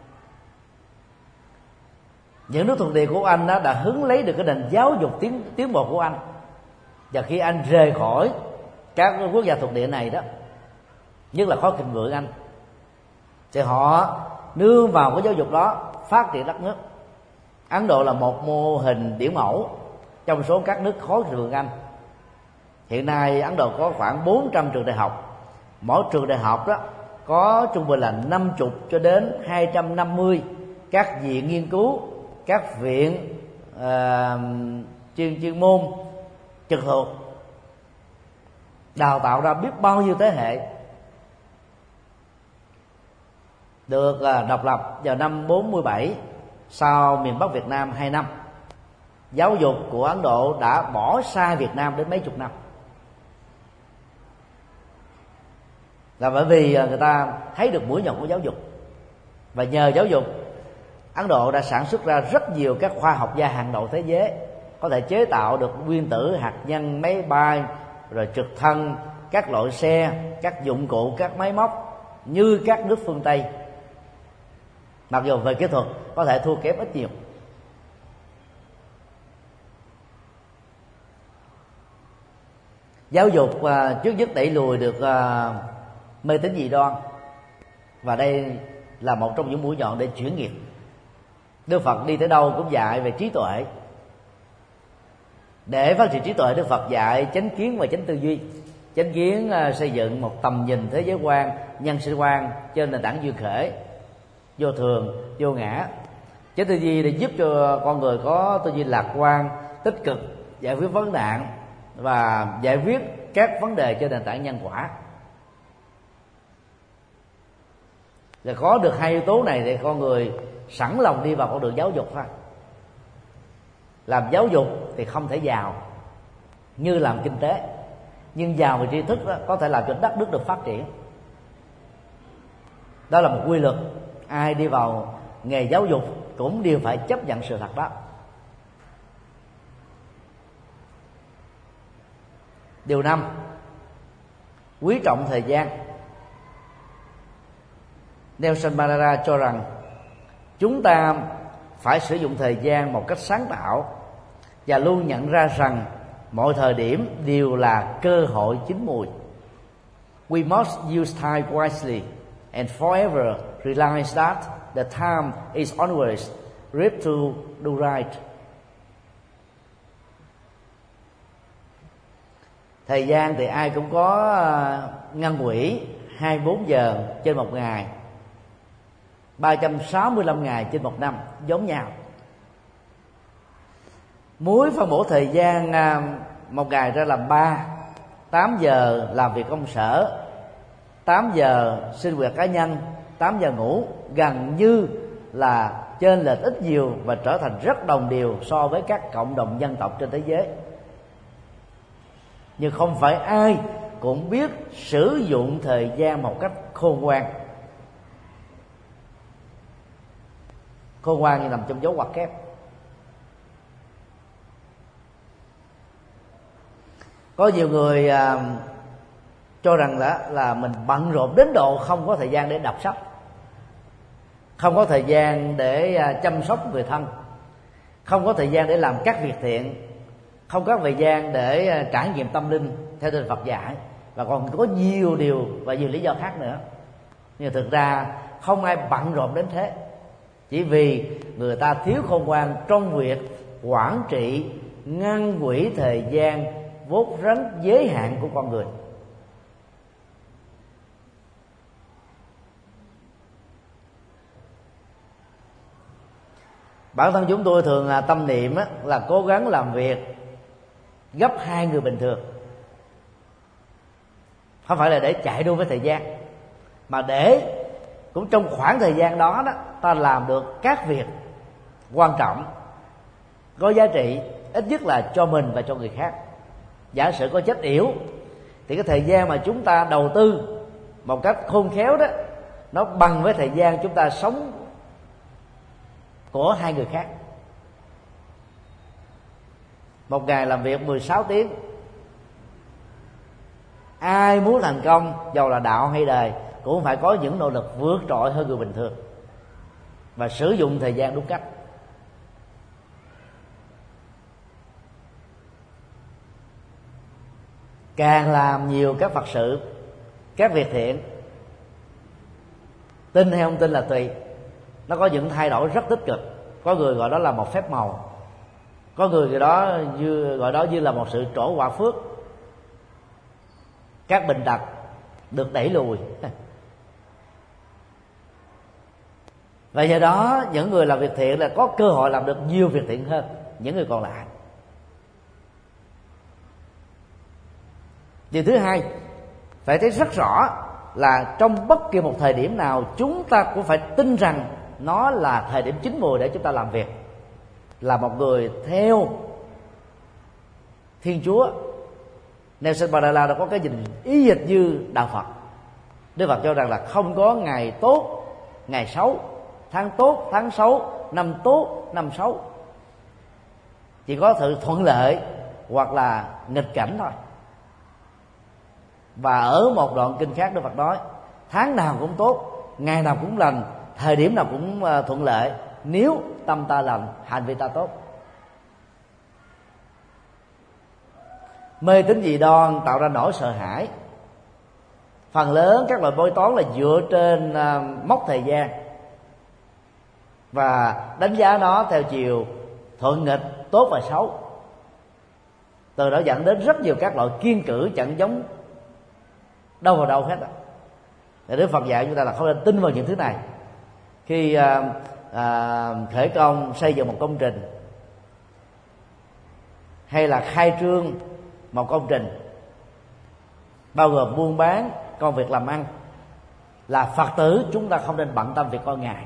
Những nước thuộc địa của Anh đó đã hứng lấy được cái nền giáo dục tiến tiến bộ của Anh, và khi Anh rời khỏi các quốc gia thuộc địa này đó, nhất là khối thịnh vượng Anh, thì họ nương vào cái giáo dục đó phát triển đất nước. Ấn Độ là một mô hình điển mẫu trong số các nước khối thịnh vượng Anh. Hiện nay Ấn Độ có khoảng bốn trăm trường đại học, mỗi trường đại học đó có trung bình là năm mươi cho đến hai trăm năm mươi các viện nghiên cứu, các viện uh, chuyên chuyên môn trực thuộc, đào tạo ra biết bao nhiêu thế hệ. Được uh, độc lập vào năm bốn mươi bảy, sau miền Bắc Việt Nam hai năm. Giáo dục của Ấn Độ đã bỏ xa Việt Nam đến mấy chục năm, là bởi vì người ta thấy được mũi nhọn của giáo dục. Và nhờ giáo dục, Ấn Độ đã sản xuất ra rất nhiều các khoa học gia hàng đầu thế giới, có thể chế tạo được nguyên tử hạt nhân, máy bay, rồi trực thăng, các loại xe, các dụng cụ, các máy móc như các nước phương Tây. mặc dù về kỹ thuật có thể thua kém ít nhiều. Giáo dục uh, trước nhất đẩy lùi được uh, mê tín dị đoan, và đây là một trong những mũi nhọn để chuyển nghiệp. Đức Phật đi tới đâu cũng dạy về trí tuệ. Để phát triển trí tuệ, Đức Phật dạy chánh kiến và chánh tư duy. Chánh kiến uh, xây dựng một tầm nhìn thế giới quan, nhân sinh quan trên nền tảng duyên khởi, vô thường, vô ngã. Chánh tư duy để giúp cho con người có tư duy lạc quan, tích cực, giải quyết vấn nạn và giải quyết các vấn đề trên nền tảng nhân quả. Để có được hai yếu tố này thì con người sẵn lòng đi vào con đường giáo dục thôi. Làm giáo dục thì không thể giàu như làm kinh tế, nhưng giàu về tri thức đó có thể làm cho đất nước được phát triển. Đó là một quy luật, ai đi vào nghề giáo dục cũng đều phải chấp nhận sự thật đó. Điều năm, quý trọng thời gian. Nelson Mandela cho rằng chúng ta phải sử dụng thời gian một cách sáng tạo và luôn nhận ra rằng mọi thời điểm đều là cơ hội chín mùi. We must use time wisely and forever realize that the time is always ripe to do right. Thời gian thì ai cũng có ngân quỹ hai mươi bốn giờ trên một ngày, ba trăm sáu mươi lăm ngày trên một năm, giống nhau. Muối phân bổ thời gian một ngày ra làm ba, tám giờ làm việc công sở, tám giờ sinh hoạt cá nhân, tám giờ ngủ, gần như là trên lệch ít nhiều và trở thành rất đồng đều so với các cộng đồng dân tộc trên thế giới. Nhưng không phải ai cũng biết sử dụng thời gian một cách khôn ngoan. Khôn ngoan như nằm trong dấu ngoặc kép. Có nhiều người à, cho rằng là, là mình bận rộn đến độ không có thời gian để đọc sách, không có thời gian để à, chăm sóc người thân, không có thời gian để làm các việc thiện, không có thời gian để à, trải nghiệm tâm linh theo tinh Phật dạy, và còn có nhiều điều và nhiều lý do khác nữa. Nhưng thực ra không ai bận rộn đến thế, chỉ vì người ta thiếu khôn ngoan trong việc quản trị ngăn quỹ thời gian vốn rất giới hạn của con người. Bản thân chúng tôi thường là tâm niệm á, là cố gắng làm việc gấp hai người bình thường. Không phải là để chạy đua với thời gian, mà để cũng trong khoảng thời gian đó, đó ta làm được các việc quan trọng, có giá trị, ít nhất là cho mình và cho người khác. Giả sử có chết yểu thì cái thời gian mà chúng ta đầu tư một cách khôn khéo đó, nó bằng với thời gian chúng ta sống của hai người khác. Một ngày làm việc mười sáu tiếng, ai muốn thành công dầu là đạo hay đời cũng phải có những nỗ lực vượt trội hơn người bình thường và sử dụng thời gian đúng cách. Càng làm nhiều các Phật sự, các việc thiện, tin hay không tin là tùy, nó có những thay đổi rất tích cực. Có người gọi đó là một phép màu, có người gọi đó như gọi đó như là một sự trổ quả phước. Các bệnh tật được đẩy lùi. Và do đó những người làm việc thiện là có cơ hội làm được nhiều việc thiện hơn những người còn lại. Điều thứ hai, phải thấy rất rõ là trong bất kỳ một thời điểm nào chúng ta cũng phải tin rằng nó là thời điểm chín mùi để chúng ta làm việc. Là một người theo Thiên Chúa, Nelson Mandela đã có cái nhìn ý dịch như đạo Phật. Đức Phật cho rằng là không có ngày tốt, ngày xấu, tháng tốt, tháng xấu, năm tốt, năm xấu. Chỉ có sự thuận lợi hoặc là nghịch cảnh thôi. Và ở một đoạn kinh khác Đức Phật nói tháng nào cũng tốt, ngày nào cũng lành, thời điểm nào cũng thuận lợi nếu tâm ta lành, hành vi ta tốt. Mê tín dị đoan tạo ra nỗi sợ hãi. Phần lớn các loại bói toán là dựa trên uh, mốc thời gian và đánh giá nó theo chiều thuận nghịch, tốt và xấu. Từ đó dẫn đến rất nhiều các loại kiêng cữ chẳng giống đâu vào đâu hết. Để Đức Phật dạy chúng ta là không nên tin vào những thứ này. Khi uh, uh, khởi công xây dựng một công trình hay là khai trương một công trình bao gồm buôn bán, công việc làm ăn, là Phật tử chúng ta không nên bận tâm việc coi Ngài.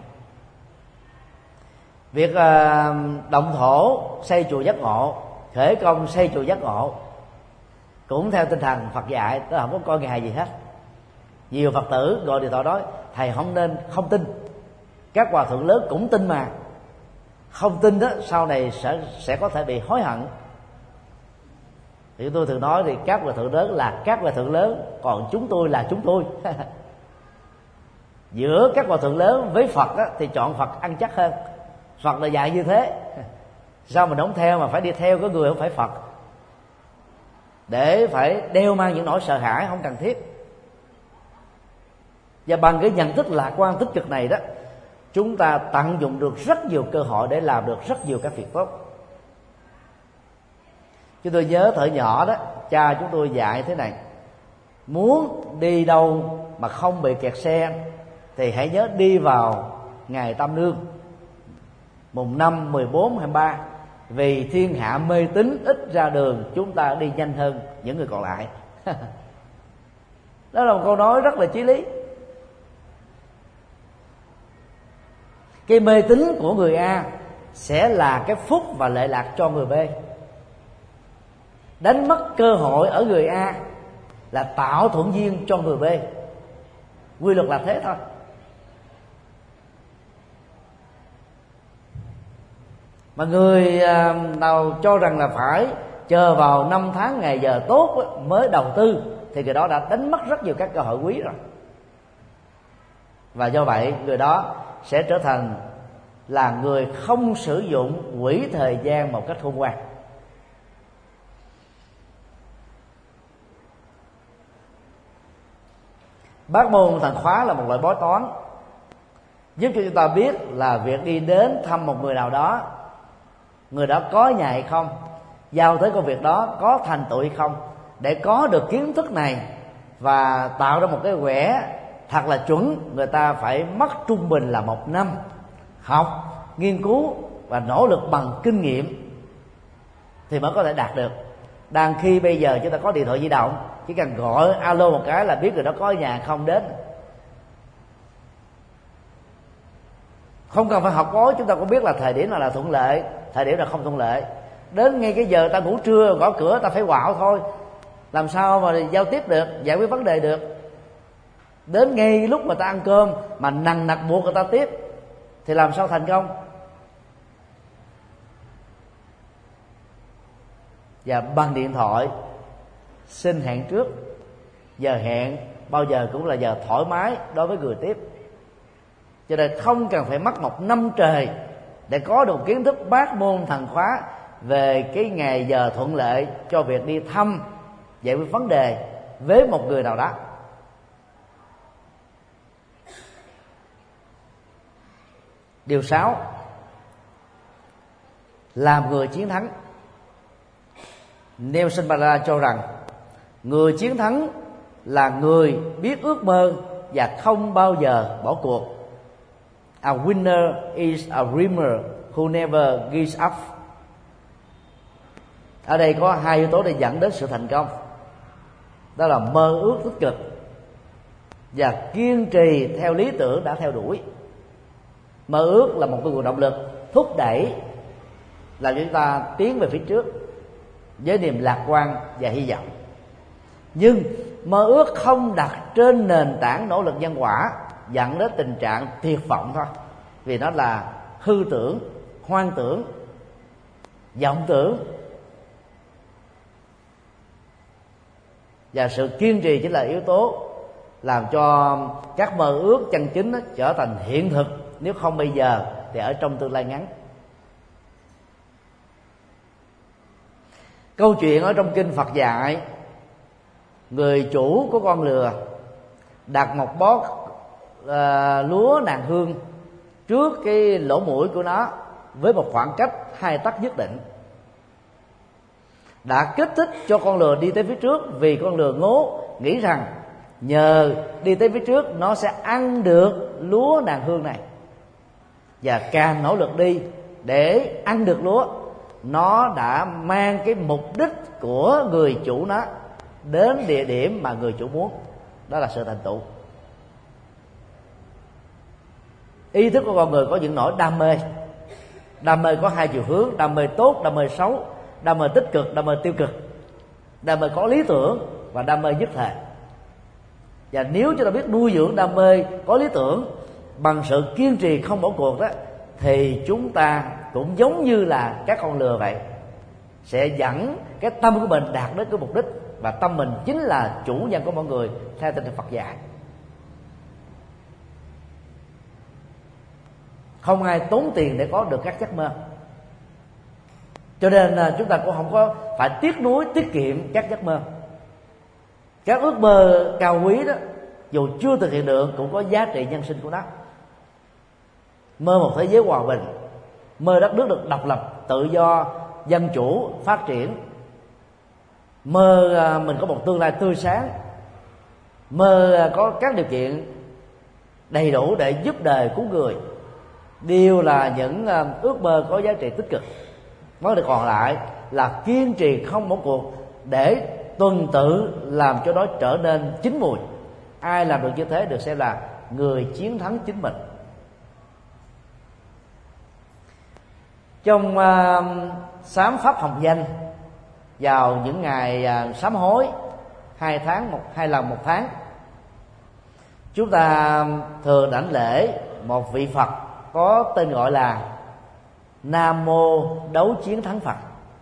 Việc uh, động thổ xây chùa giác ngộ, khởi công xây chùa giác ngộ cũng theo tinh thần Phật dạy, tức là không có coi Ngài gì hết. Nhiều Phật tử gọi điện thoại nói thầy không nên không tin, các hòa thượng lớn cũng tin mà, không tin đó sau này sẽ sẽ có thể bị hối hận. Thì tôi thường nói thì các hòa thượng lớn là các hòa thượng lớn, còn chúng tôi là chúng tôi. Giữa các hòa thượng lớn với Phật á, thì chọn Phật ăn chắc hơn. Phật là dạy như thế, sao mình không theo mà phải đi theo cái người không phải Phật, để phải đeo mang những nỗi sợ hãi không cần thiết. Và bằng cái nhận thức lạc quan tích cực này đó, chúng ta tận dụng được rất nhiều cơ hội để làm được rất nhiều các việc tốt. Chúng tôi nhớ thời nhỏ đó, cha chúng tôi dạy thế này: muốn đi đâu mà không bị kẹt xe thì hãy nhớ đi vào ngày Tam Nương, mùng năm, mười bốn, hai mươi ba. Vì thiên hạ mê tín, ít ra đường, chúng ta đi nhanh hơn những người còn lại. Đó là một câu nói rất là chí lý. Cái mê tín của người A sẽ là cái phúc và lệ lạc cho người B. Đánh mất cơ hội ở người A là tạo thuận duyên cho người B. Quy luật là thế thôi. Mà người nào cho rằng là phải chờ vào năm tháng ngày giờ tốt mới đầu tư thì người đó đã đánh mất rất nhiều các cơ hội quý rồi. Và do vậy người đó sẽ trở thành là người không sử dụng quỹ thời gian một cách khôn ngoan. Bát môn thần khóa là một loại bói toán giúp cho chúng ta biết là việc đi đến thăm một người nào đó, người đó có nhà hay không, giao tới công việc đó có thành tựu hay không. Để có được kiến thức này và tạo ra một cái quẻ thật là chuẩn, người ta phải mất trung bình là một năm học, nghiên cứu và nỗ lực bằng kinh nghiệm thì mới có thể đạt được. Đang khi bây giờ chúng ta có điện thoại di động, chỉ cần gọi alo một cái là biết người đó có nhà không đến. Không cần phải học bói, chúng ta cũng biết là thời điểm nào là thuận lợi, thời điểm nào không thuận lợi. Đến ngay cái giờ ta ngủ trưa gõ cửa ta phải quạo thôi, làm sao mà giao tiếp được, giải quyết vấn đề được. Đến ngay lúc mà ta ăn cơm mà nằng nặc buộc người ta tiếp thì làm sao thành công. Và bằng điện thoại xin hẹn trước, giờ hẹn bao giờ cũng là giờ thoải mái đối với người tiếp. Cho nên không cần phải mất một năm trời để có được kiến thức bát môn thần khóa về cái ngày giờ thuận lợi cho việc đi thăm, giải quyết vấn đề với một người nào đó. Điều sáu, làm người chiến thắng. Nelson Mandela cho rằng người chiến thắng là người biết ước mơ và không bao giờ bỏ cuộc. A winner is a dreamer who never gives up. Ở đây có hai yếu tố để dẫn đến sự thành công, đó là mơ ước tích cực và kiên trì theo lý tưởng đã theo đuổi. Mơ ước là một cái nguồn động lực thúc đẩy làm cho chúng ta tiến về phía trước với niềm lạc quan và hy vọng. Nhưng mơ ước không đặt trên nền tảng nỗ lực nhân quả dẫn đến tình trạng tuyệt vọng thôi, vì nó là hư tưởng, hoang tưởng, vọng tưởng. Và sự kiên trì chính là yếu tố làm cho các mơ ước chân chính đó trở thành hiện thực, nếu không bây giờ thì ở trong tương lai ngắn. Câu chuyện ở trong kinh Phật dạy, người chủ của con lừa đặt một bó uh, lúa nàng hương trước cái lỗ mũi của nó với một khoảng cách hai tấc nhất định, đã kích thích cho con lừa đi tới phía trước, vì con lừa ngố nghĩ rằng nhờ đi tới phía trước nó sẽ ăn được lúa nàng hương này, và càng nỗ lực đi để ăn được lúa, nó đã mang cái mục đích của người chủ nó đến địa điểm mà người chủ muốn, đó là sự thành tựu. Ý thức của con người có những nỗi đam mê. Đam mê có hai chiều hướng: đam mê tốt, đam mê xấu, đam mê tích cực, đam mê tiêu cực, đam mê có lý tưởng và đam mê nhất thể. Và nếu chúng ta biết nuôi dưỡng đam mê có lý tưởng bằng sự kiên trì không bỏ cuộc đó, thì chúng ta cũng giống như là các con lừa vậy, sẽ dẫn cái tâm của mình đạt đến cái mục đích, và tâm mình chính là chủ nhân của mọi người theo tinh thần Phật dạy. Không ai tốn tiền để có được các giấc mơ, cho nên chúng ta cũng không có phải tiếc nuối tiết kiệm các giấc mơ. Các ước mơ cao quý đó, dù chưa thực hiện được cũng có giá trị nhân sinh của nó. Mơ một thế giới hòa bình, mơ đất nước được độc lập, tự do, dân chủ, phát triển, mơ mình có một tương lai tươi sáng, mơ có các điều kiện đầy đủ để giúp đời cứu người, đều là những ước mơ có giá trị tích cực. Vấn đề còn lại là kiên trì không bỏ cuộc để tuần tự làm cho nó trở nên chín mùi. Ai làm được như thế được xem là người chiến thắng chính mình. Trong uh, sám pháp hồng danh, vào những ngày uh, sám hối hai tháng một hai lần một tháng, chúng ta thường đảnh lễ một vị Phật có tên gọi là Nam Mô Đấu Chiến Thắng Phật.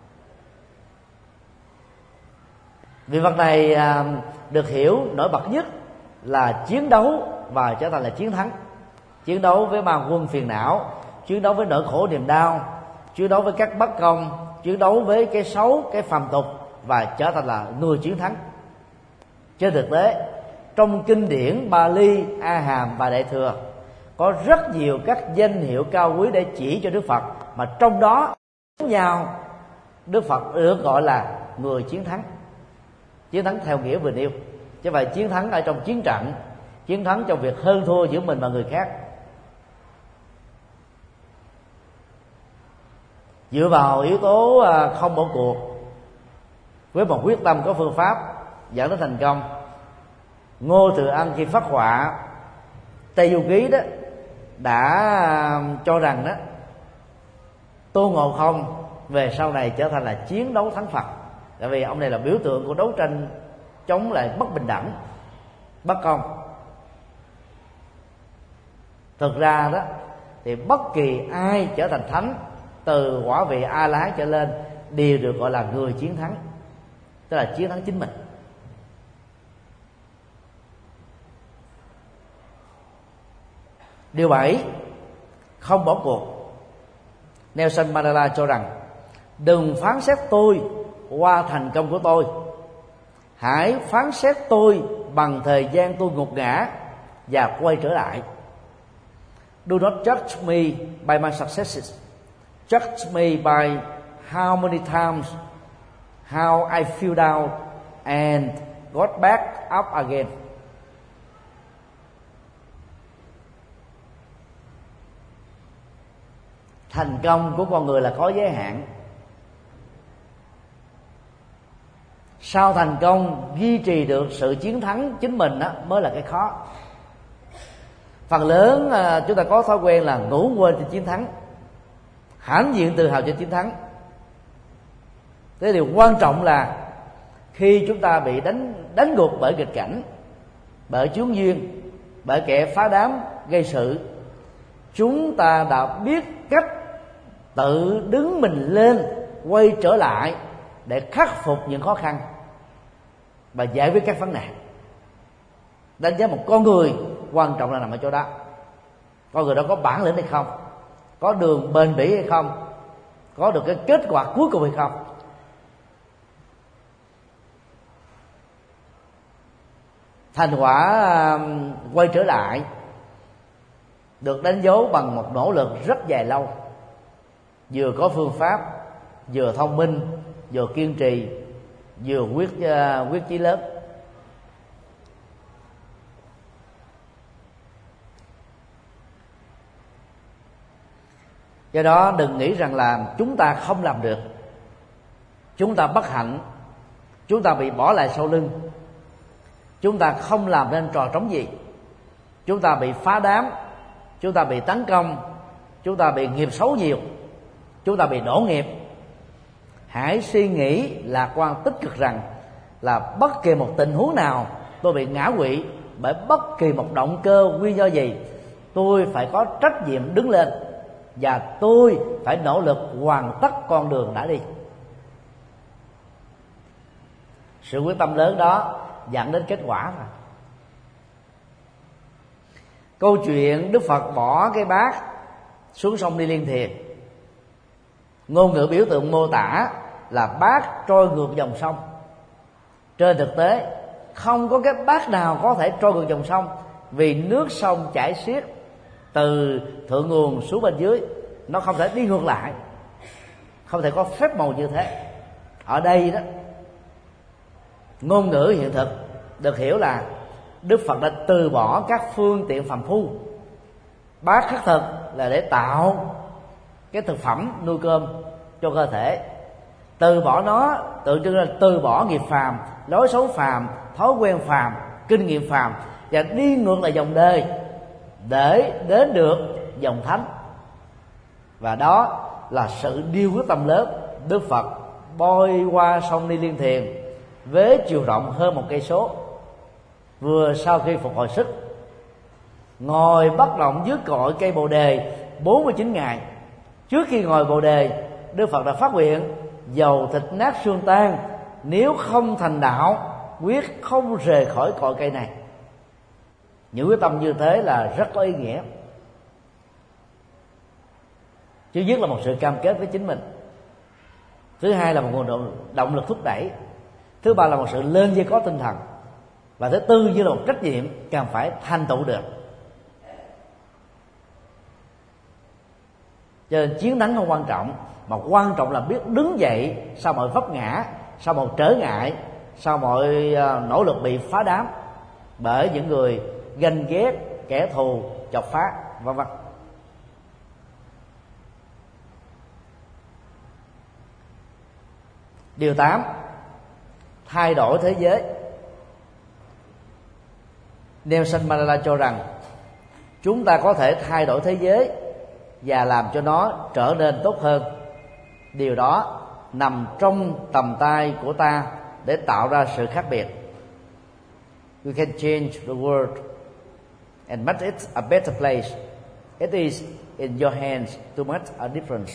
Vị Phật này uh, được hiểu nổi bật nhất là chiến đấu và trở thành là chiến thắng. Chiến đấu với ma quân phiền não, chiến đấu với nỗi khổ niềm đau, chiến đấu với các bất công, chiến đấu với cái xấu, cái phàm tục, và trở thành là người chiến thắng. Trên thực tế, trong kinh điển Bali, A Hàm và Đại Thừa có rất nhiều các danh hiệu cao quý để chỉ cho Đức Phật, mà trong đó giống nhau Đức Phật được gọi là người chiến thắng. Chiến thắng theo nghĩa vừa nêu, chứ phải chiến thắng ở trong chiến trận, chiến thắng trong việc hơn thua giữa mình và người khác. Dựa vào yếu tố không bỏ cuộc với một quyết tâm có phương pháp dẫn đến thành công, Ngô Từ Ân khi phát họa Tây Du Ký đó đã cho rằng đó Tôn Ngộ Không về sau này trở thành là chiến đấu thắng Phật, tại vì ông này là biểu tượng của đấu tranh chống lại bất bình đẳng, bất công. Thực ra đó thì bất kỳ ai trở thành thánh từ quả vị A La Hán trở lên đều được gọi là người chiến thắng, tức là chiến thắng chính mình. Điều bảy, không bỏ cuộc. Nelson Mandela cho rằng đừng phán xét tôi qua thành công của tôi, hãy phán xét tôi bằng thời gian tôi gục ngã và quay trở lại. Do not judge me by my successes, judge me by how many times how I fell down and got back up again. Thành công của con người là có giới hạn. Sau thành công duy trì được sự chiến thắng chính mình đó mới là cái khó. Phần lớn chúng ta có thói quen là ngủ quên trên chiến thắng, hãnh diện tự hào trên chiến thắng. Thế điều quan trọng là khi chúng ta bị đánh đánh gục bởi nghịch cảnh, bởi chướng duyên, bởi kẻ phá đám gây sự, chúng ta đã biết cách tự đứng mình lên, quay trở lại để khắc phục những khó khăn và giải quyết các vấn nạn. Đánh giá một con người quan trọng là nằm ở chỗ đó. Con người đó có bản lĩnh hay không, có đường bền bỉ hay không, có được cái kết quả cuối cùng hay không. Thành quả quay trở lại được đánh dấu bằng một nỗ lực rất dài lâu, vừa có phương pháp, vừa thông minh, vừa kiên trì, vừa quyết uh, quyết chí lớn. Do đó đừng nghĩ rằng là chúng ta không làm được, chúng ta bất hạnh, chúng ta bị bỏ lại sau lưng, chúng ta không làm nên trò trống gì, chúng ta bị phá đám, chúng ta bị tấn công, chúng ta bị nghiệp xấu nhiều, chúng ta bị đổ nghiệp. Hãy suy nghĩ lạc quan tích cực rằng là bất kỳ một tình huống nào tôi bị ngã quỵ bởi bất kỳ một động cơ nguyên do gì, tôi phải có trách nhiệm đứng lên và tôi phải nỗ lực hoàn tất con đường đã đi. Sự quyết tâm lớn đó dẫn đến kết quả mà. Câu chuyện Đức Phật bỏ cái bát xuống sông Đi Liên Thiền, ngôn ngữ biểu tượng mô tả là bát trôi ngược dòng sông. Trên thực tế không có cái bát nào có thể trôi ngược dòng sông, vì nước sông chảy xiết từ thượng nguồn xuống bên dưới, nó không thể đi ngược lại, không thể có phép màu như thế. Ở đây đó, ngôn ngữ hiện thực được hiểu là Đức Phật đã từ bỏ các phương tiện phàm phu. Bát khắc thực là để tạo cái thực phẩm nuôi cơm cho cơ thể. Từ bỏ nó tượng trưng là từ bỏ nghiệp phàm, lối xấu phàm, thói quen phàm, kinh nghiệm phàm, và đi ngược lại dòng đời để đến được dòng thánh. Và đó là sự điêu quyết tâm lớn. Đức Phật bơi qua sông Ni Liên Thiền với chiều rộng hơn một cây số, vừa sau khi phục hồi sức, ngồi bất động dưới cội cây bồ đề bốn mươi chín ngày. Trước khi ngồi bồ đề, Đức Phật đã phát nguyện dầu thịt nát xương tan, nếu không thành đạo quyết không rời khỏi cội cây này. Những quyết tâm như thế là rất có ý nghĩa. Thứ nhất là một sự cam kết với chính mình, thứ hai là một nguồn động, động lực thúc đẩy, thứ ba là một sự lên dây có tinh thần, và thứ tư như là một trách nhiệm càng phải thành tựu được. Cho nên chiến thắng không quan trọng, mà quan trọng là biết đứng dậy sau mọi vấp ngã, sau mọi trở ngại, sau mọi nỗ lực bị phá đám bởi những người ganh ghét, kẻ thù, chọc phá, vân vân. Điều tám, thay đổi thế giới. Nelson Mandela cho rằng chúng ta có thể thay đổi thế giới và làm cho nó trở nên tốt hơn. Điều đó nằm trong tầm tay của ta để tạo ra sự khác biệt. You can change the world and make it a better place. It is in your hands to make a difference.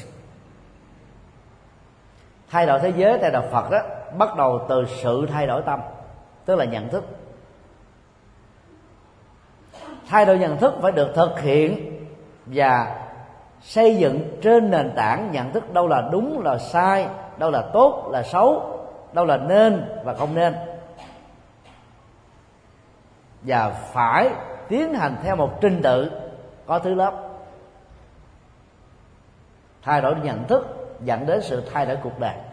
Thay đổi thế giới tại đạo Phật đó bắt đầu từ sự thay đổi tâm, tức là nhận thức. Thay đổi nhận thức phải được thực hiện và xây dựng trên nền tảng nhận thức đâu là đúng là sai, đâu là tốt là xấu, đâu là nên và không nên, và phải tiến hành theo một trình tự có thứ lớp. Thay đổi nhận thức dẫn đến sự thay đổi cuộc đời.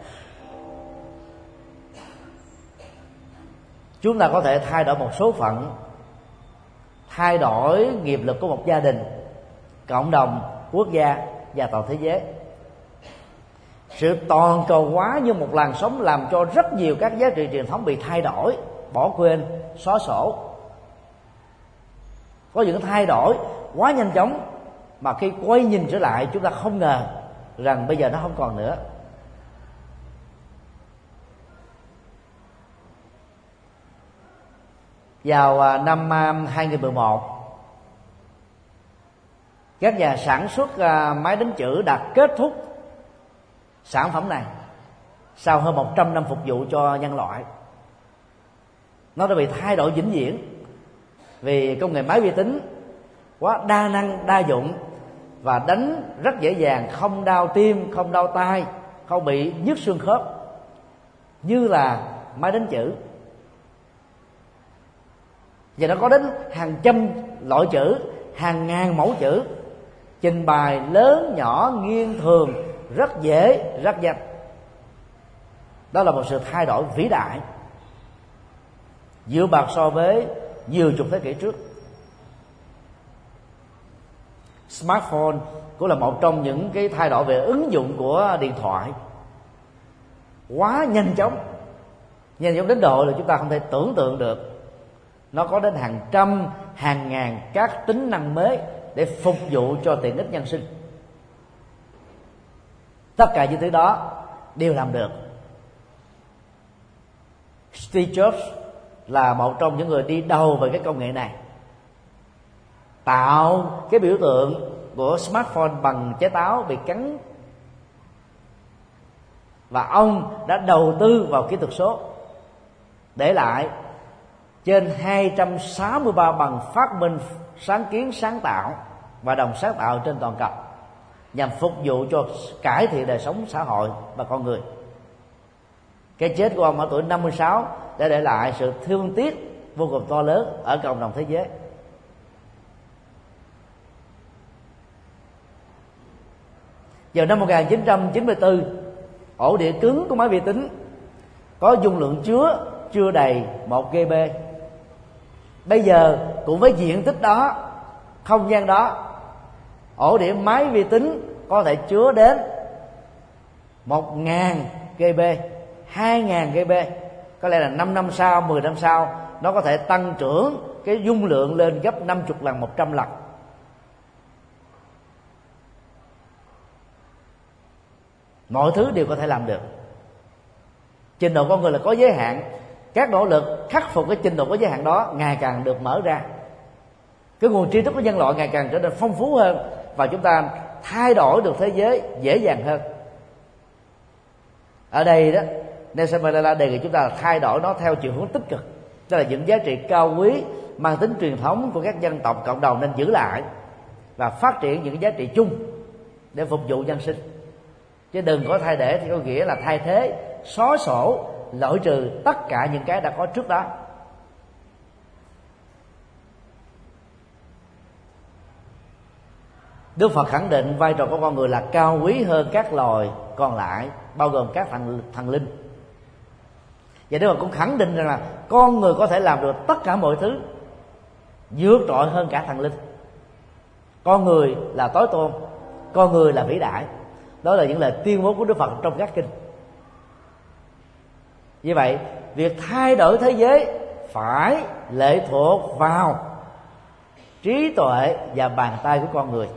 Chúng ta có thể thay đổi một số phận, thay đổi nghiệp lực của một gia đình, cộng đồng, quốc gia và toàn thế giới. Sự toàn cầu hóa như một làn sóng làm cho rất nhiều các giá trị truyền thống bị thay đổi, bỏ quên, xóa sổ. Có những thay đổi quá nhanh chóng mà khi quay nhìn trở lại chúng ta không ngờ rằng bây giờ nó không còn nữa. Vào năm hai nghìn mười một, các nhà sản xuất máy đánh chữ đã kết thúc sản phẩm này sau hơn một trăm năm phục vụ cho nhân loại. Nó đã bị thay đổi vĩnh viễn. vì công nghệ máy vi tính quá đa năng đa dụng và đánh rất dễ dàng, không đau tim, không đau tai, không bị nhức xương khớp như là máy đánh chữ. Và nó có đến hàng trăm loại chữ, hàng ngàn mẫu chữ, trình bày lớn nhỏ nghiêng thường, rất dễ, rất nhanh. Đó là một sự thay đổi vĩ đại vượt bậc so với nhiều chục thế kỷ trước. Smartphone cũng là một trong những cái thay đổi về ứng dụng của điện thoại, quá nhanh chóng, nhanh chóng đến độ là chúng ta không thể tưởng tượng được. Nó có đến hàng trăm, hàng ngàn các tính năng mới để phục vụ cho tiện ích nhân sinh. Tất cả những thứ đó đều làm được. Steve Jobs là một trong những người đi đầu về cái công nghệ này, tạo cái biểu tượng của smartphone bằng trái táo bị cắn, và ông đã đầu tư vào kỹ thuật số, để lại trên hai trăm sáu mươi ba bằng phát minh, sáng kiến, sáng tạo và đồng sáng tạo trên toàn cầu, nhằm phục vụ cho cải thiện đời sống xã hội và con người. Cái chết của ông ở tuổi năm mươi sáu đã để lại sự thương tiếc vô cùng to lớn ở cộng đồng thế giới. Vào năm một nghìn chín trăm chín mươi tư, ổ đĩa cứng của máy vi tính có dung lượng chứa chưa đầy một gi ga bai. Bây giờ cũng với diện tích đó, không gian đó, ổ đĩa máy vi tính có thể chứa đến một nghìn gi ga bai, hai nghìn gi ga bai. Có lẽ là năm năm sau, mười năm sau, nó có thể tăng trưởng cái dung lượng lên gấp năm mươi lần, một trăm lần. Mọi thứ đều có thể làm được. Trình độ con người là có giới hạn, các nỗ lực khắc phục cái trình độ có giới hạn đó ngày càng được mở ra. Cái nguồn tri thức của nhân loại ngày càng trở nên phong phú hơn, và chúng ta thay đổi được thế giới dễ dàng hơn. Ở đây đó, Nelson Mandela đề nghị chúng ta thay đổi nó theo chiều hướng tích cực. Đó là những giá trị cao quý mang tính truyền thống của các dân tộc cộng đồng nên giữ lại, và phát triển những giá trị chung để phục vụ nhân sinh. Chứ đừng có thay để thì có nghĩa là thay thế, xóa sổ, loại trừ tất cả những cái đã có trước đó. Đức Phật khẳng định vai trò của con người là cao quý hơn các loài còn lại, bao gồm các thần, thần linh. Và Đức Phật cũng khẳng định rằng là con người có thể làm được tất cả mọi thứ, vượt trội hơn cả thần linh. Con người là tối tôn, con người là vĩ đại. Đó là những lời tuyên bố của Đức Phật trong các kinh. Như vậy, việc thay đổi thế giới phải lệ thuộc vào trí tuệ và bàn tay của con người.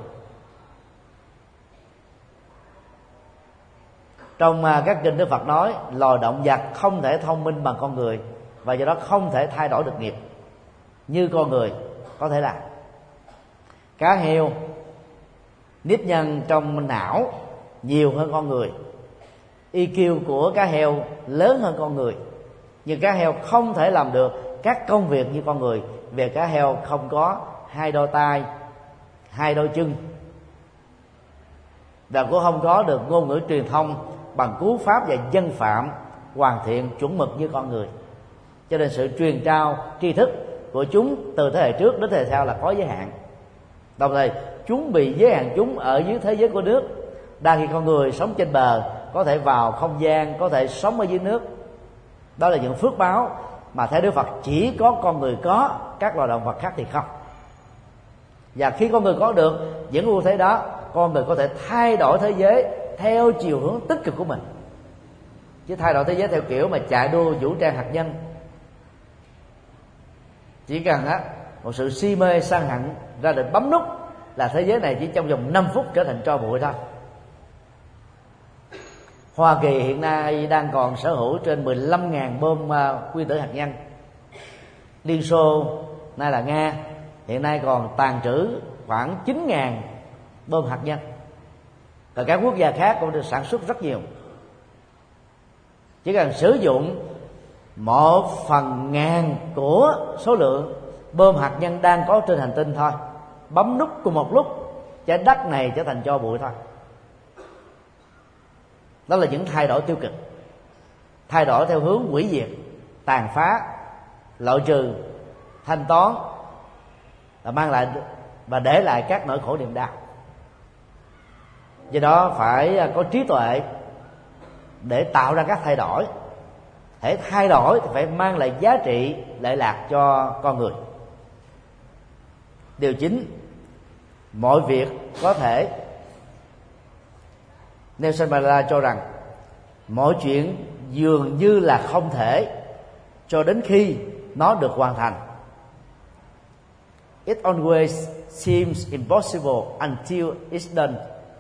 Trong các kinh, Đức Phật nói loài động vật không thể thông minh bằng con người, và do đó không thể thay đổi được nghiệp như con người có thể làm. Cá heo nếp nhân trong não nhiều hơn con người, i kiu của cá heo lớn hơn con người, nhưng cá heo không thể làm được các công việc như con người, vì cá heo không có hai đôi tay, hai đôi chân, và cũng không có được ngôn ngữ truyền thông bằng cú pháp và dân phạm hoàn thiện chuẩn mực như con người. Cho nên sự truyền trao tri thức của chúng từ thế hệ trước đến thế hệ sau là có giới hạn. Đồng thời chúng bị giới hạn chúng ở dưới thế giới của nước, đang khi con người sống trên bờ có thể vào không gian, có thể sống ở dưới nước. Đó là những phước báo mà theo Đức Phật chỉ có con người có, các loài động vật khác thì không. Và khi con người có được những ưu thế đó, con người có thể thay đổi thế giới theo chiều hướng tích cực của mình. Chứ thay đổi thế giới theo kiểu mà chạy đua vũ trang hạt nhân, chỉ cần á một sự si mê sân hận ra định bấm nút là thế giới này chỉ trong vòng năm phút trở thành tro bụi thôi. Hoa Kỳ hiện nay đang còn sở hữu trên mười lăm nghìn bom nguyên tử hạt nhân. Liên Xô, nay là Nga, hiện nay còn tàng trữ khoảng chín nghìn bom hạt nhân. Và các quốc gia khác cũng được sản xuất rất nhiều. Chỉ cần sử dụng một phần ngàn của số lượng bom hạt nhân đang có trên hành tinh thôi, bấm nút cùng một lúc trái đất này trở thành tro bụi thôi. Đó là những thay đổi tiêu cực, thay đổi theo hướng hủy diệt, tàn phá, loại trừ, thanh toán, và mang lại và để lại các nỗi khổ niềm đau. Do đó phải có trí tuệ để tạo ra các thay đổi. Hễ thay đổi thì phải mang lại giá trị lệ lạc cho con người. Điều chính, mọi việc có thể. Nelson Mandela cho rằng mọi chuyện dường như là không thể cho đến khi nó được hoàn thành. It always seems impossible until it's done.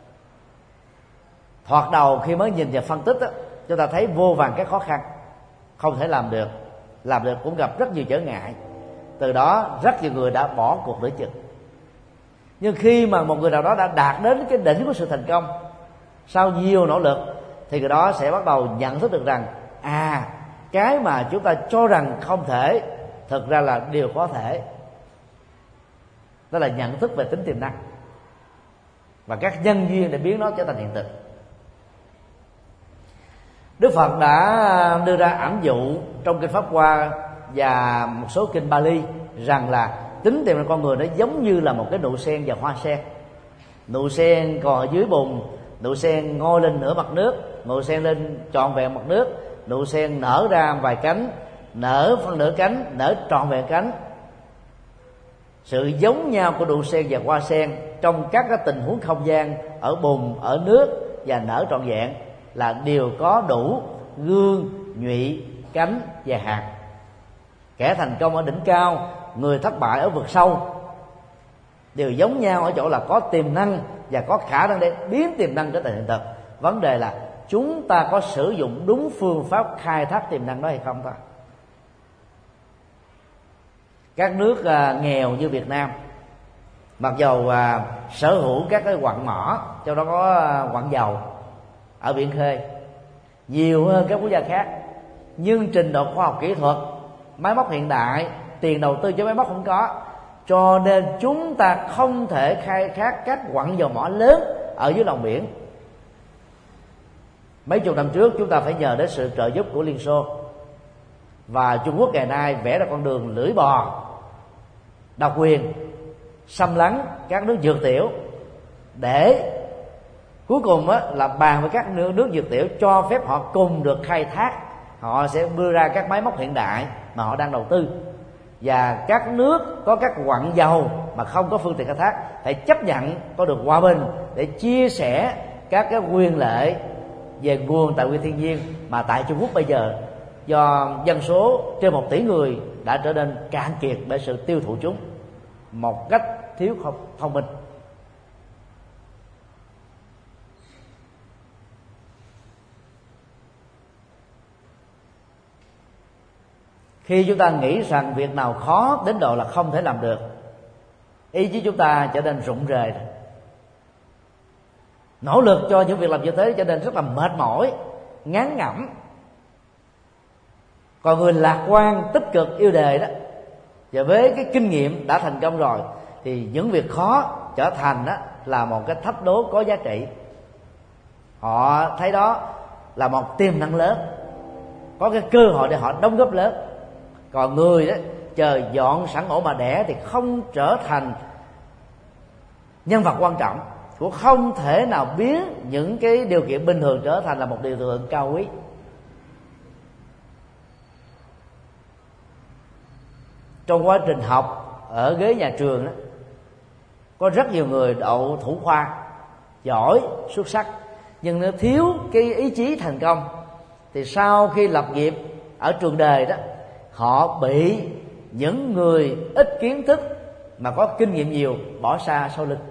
Thoạt đầu khi mới nhìn và phân tích đó, chúng ta thấy vô vàn các khó khăn, không thể làm được, làm được cũng gặp rất nhiều trở ngại. Từ đó rất nhiều người đã bỏ cuộc nửa chừng. Nhưng khi mà một người nào đó đã đạt đến cái đỉnh của sự thành công sau nhiều nỗ lực, thì người đó sẽ bắt đầu nhận thức được rằng à, cái mà chúng ta cho rằng không thể thực ra là điều có thể. Đó là nhận thức về tính tiềm năng và các nhân duyên để biến nó trở thành hiện thực. Đức Phật đã đưa ra ẩn dụ trong kinh Pháp Hoa và một số kinh Bali rằng là tính tiềm năng con người nó giống như là một cái nụ sen và hoa sen. Nụ sen còn ở dưới bùn, nụ sen ngoi lên nửa mặt nước, nụ sen lên trọn vẹn mặt nước, nụ sen nở ra vài cánh, nở phân nửa cánh, nở trọn vẹn cánh. Sự giống nhau của nụ sen và hoa sen trong các cái tình huống không gian, ở bùn, ở nước và nở trọn vẹn là đều có đủ gương, nhụy, cánh và hạt. Kẻ thành công ở đỉnh cao, người thất bại ở vực sâu đều giống nhau ở chỗ là có tiềm năng và có khả năng để biến tiềm năng trở thành hiện thực. Vấn đề là chúng ta có sử dụng đúng phương pháp khai thác tiềm năng đó hay không thôi. Các nước à, nghèo như Việt Nam, mặc dầu à, sở hữu các cái quặng mỏ, trong đó có à, quặng dầu ở biển khơi nhiều hơn các quốc gia khác, nhưng trình độ khoa học kỹ thuật, máy móc hiện đại, tiền đầu tư cho máy móc không có, cho nên chúng ta không thể khai thác các quặng dầu mỏ lớn ở dưới lòng biển. Mấy chục năm trước chúng ta phải nhờ đến sự trợ giúp của Liên Xô, và Trung Quốc ngày nay vẽ ra con đường lưỡi bò độc quyền xâm lấn các nước dược tiểu, để cuối cùng á, là bàn với các nước, nước dược tiểu cho phép họ cùng được khai thác. Họ sẽ đưa ra các máy móc hiện đại mà họ đang đầu tư, và các nước có các quặng dầu mà không có phương tiện khai thác phải chấp nhận có được hòa bình để chia sẻ các cái quyền lợi về nguồn tài nguyên thiên nhiên mà tại Trung Quốc bây giờ do dân số trên một tỷ người đã trở nên cạn kiệt bởi sự tiêu thụ chúng một cách thiếu thông minh. Khi chúng ta nghĩ rằng việc nào khó đến độ là không thể làm được, ý chí chúng ta trở nên rụng rời, nỗ lực cho những việc làm như thế trở nên rất là mệt mỏi, ngán ngẩm. Còn người lạc quan, tích cực, yêu đời đó, và với cái kinh nghiệm đã thành công rồi, thì những việc khó trở thành đó là một cái thách đố có giá trị. Họ thấy đó là một tiềm năng lớn, có cái cơ hội để họ đóng góp lớn. Còn người đó chờ dọn sẵn ổ mà đẻ thì không trở thành nhân vật quan trọng, cũng không thể nào biến những cái điều kiện bình thường trở thành là một điều tượng cao quý. Trong quá trình học ở ghế nhà trường đó, có rất nhiều người đậu thủ khoa giỏi, xuất sắc, nhưng nếu thiếu cái ý chí thành công thì sau khi lập nghiệp ở trường đời đó, họ bị những người ít kiến thức mà có kinh nghiệm nhiều bỏ xa sau lưng.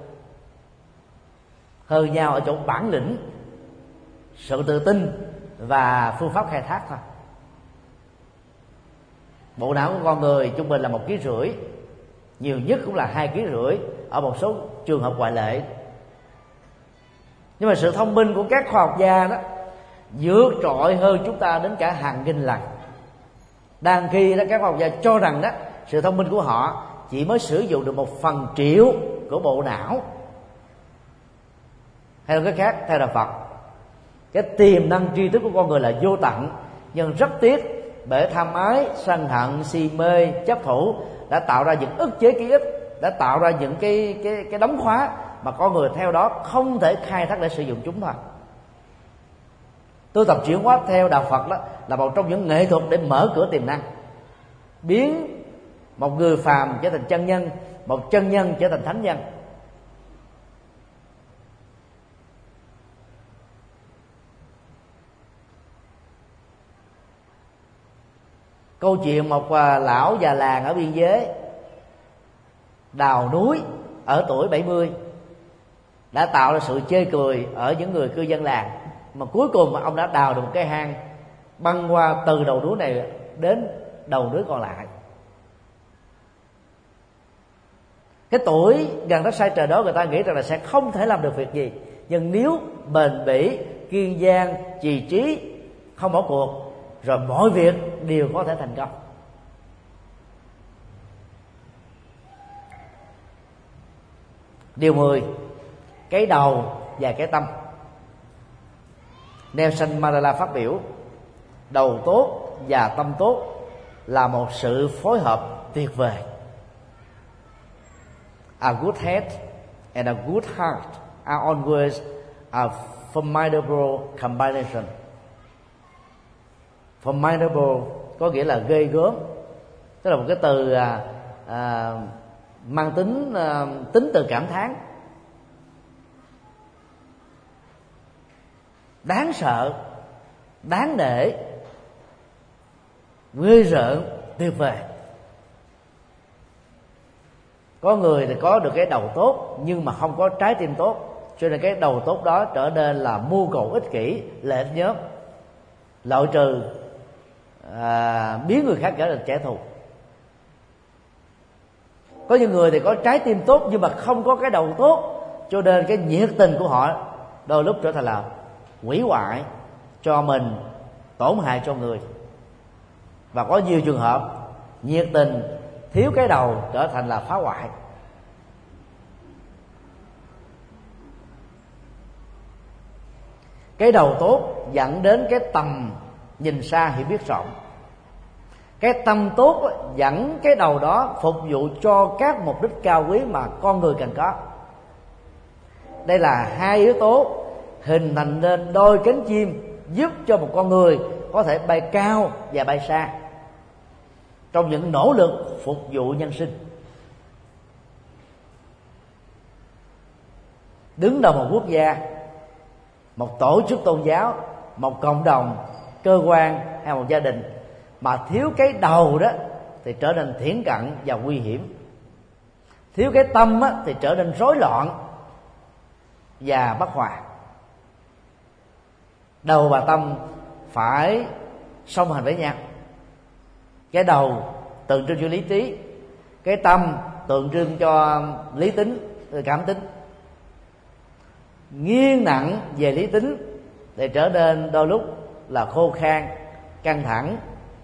Hơn nhau ở chỗ bản lĩnh, sự tự tin và phương pháp khai thác thôi. Bộ não của con người trung bình là một ký rưỡi, nhiều nhất cũng là hai ký rưỡi ở một số trường hợp ngoại lệ. Nhưng mà sự thông minh của các khoa học gia đó vượt trội hơn chúng ta đến cả hàng nghìn lần. Đang khi đó các khoa học gia cho rằng đó sự thông minh của họ chỉ mới sử dụng được một phần triệu của bộ não. Hay là cái khác, theo đạo Phật, cái tiềm năng tri thức của con người là vô tận, nhưng rất tiếc bởi tham ái, sân hận, si mê, chấp thủ đã tạo ra những ức chế ký ức, đã tạo ra những cái cái cái đóng khóa mà con người theo đó không thể khai thác để sử dụng chúng thôi. Tu tập chuyển hóa theo đạo Phật đó là một trong những nghệ thuật để mở cửa tiềm năng, biến một người phàm trở thành chân nhân, một chân nhân trở thành thánh nhân. Câu chuyện một lão già làng ở biên giới đào núi ở tuổi bảy mươi đã tạo ra sự chê cười ở những người cư dân làng, mà cuối cùng ông đã đào được một cái hang băng qua từ đầu núi này đến đầu núi còn lại. Cái tuổi gần đất sai trời đó, người ta nghĩ rằng là sẽ không thể làm được việc gì, nhưng nếu bền bỉ, kiên gian, trì trí, không bỏ cuộc, rồi mọi việc đều có thể thành công. Điều mười, cái đầu và cái tâm. Nelson Mandela phát biểu đầu tốt và tâm tốt là một sự phối hợp tuyệt vời. A good head and a good heart are always a formidable combination. Formidable có nghĩa là ghê gớm, tức là một cái từ à, à, mang tính à, tính từ cảm thán, đáng sợ, đáng nể, ghê rợn, tuyệt vời. Có người thì có được cái đầu tốt nhưng mà không có trái tim tốt, cho nên cái đầu tốt đó trở nên là mưu cầu ích kỷ, lợi ích nhóm, loại trừ, à, biến người khác trở thành kẻ thù. Có những người thì có trái tim tốt nhưng mà không có cái đầu tốt, cho nên cái nhiệt tình của họ đôi lúc trở thành là hủy hoại cho mình, tổn hại cho người. Và có nhiều trường hợp nhiệt tình thiếu cái đầu trở thành là phá hoại. Cái đầu tốt dẫn đến cái tầm nhìn xa hiểu biết rộng. Cái tâm tốt dẫn cái đầu đó phục vụ cho các mục đích cao quý mà con người cần có. Đây là hai yếu tố hình thành nên đôi cánh chim giúp cho một con người có thể bay cao và bay xa trong những nỗ lực phục vụ nhân sinh. Đứng đầu một quốc gia, một tổ chức tôn giáo, một cộng đồng, cơ quan hay một gia đình mà thiếu cái đầu đó thì trở nên thiển cận và nguy hiểm. Thiếu cái tâm á, thì trở nên rối loạn và bất hòa. Đầu và tâm phải song hành với nhau. Cái đầu tượng trưng cho lý trí, cái tâm tượng trưng cho lý tính, cảm tính. Nghiêng nặng về lý tính thì trở nên đôi lúc là khô khan, căng thẳng,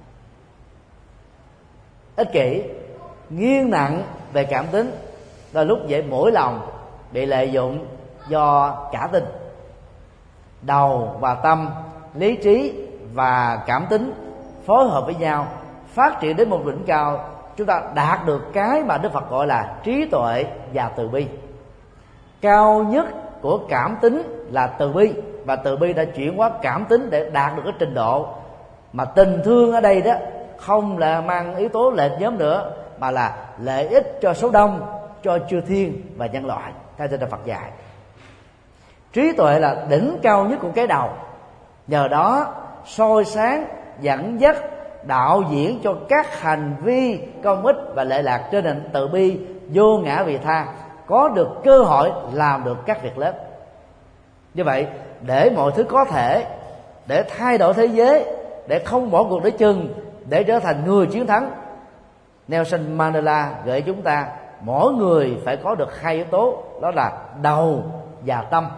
ích kỷ. Nghiêng nặng về cảm tính đôi lúc dễ mũi lòng, bị lợi dụng do cả tin. Đầu và tâm, lý trí và cảm tính phối hợp với nhau, phát triển đến một đỉnh cao, chúng ta đạt được cái mà Đức Phật gọi là trí tuệ và từ bi. Cao nhất của cảm tính là từ bi, và từ bi đã chuyển hóa cảm tính để đạt được cái trình độ mà tình thương ở đây đó không là mang yếu tố lợi ích nhóm nữa, mà là lợi ích cho số đông, cho chư thiên và nhân loại theo tinh thần Phật dạy. Trí tuệ là đỉnh cao nhất của cái đầu, nhờ đó soi sáng, dẫn dắt, đạo diễn cho các hành vi công ích và lệ lạc trên nền từ bi vô ngã vị tha, có được cơ hội làm được các việc lớn. Như vậy, để mọi thứ có thể, để thay đổi thế giới, để không bỏ cuộc để chừng, để trở thành người chiến thắng, Nelson Mandela gợi chúng ta mỗi người phải có được hai yếu tố, đó là đầu và tâm,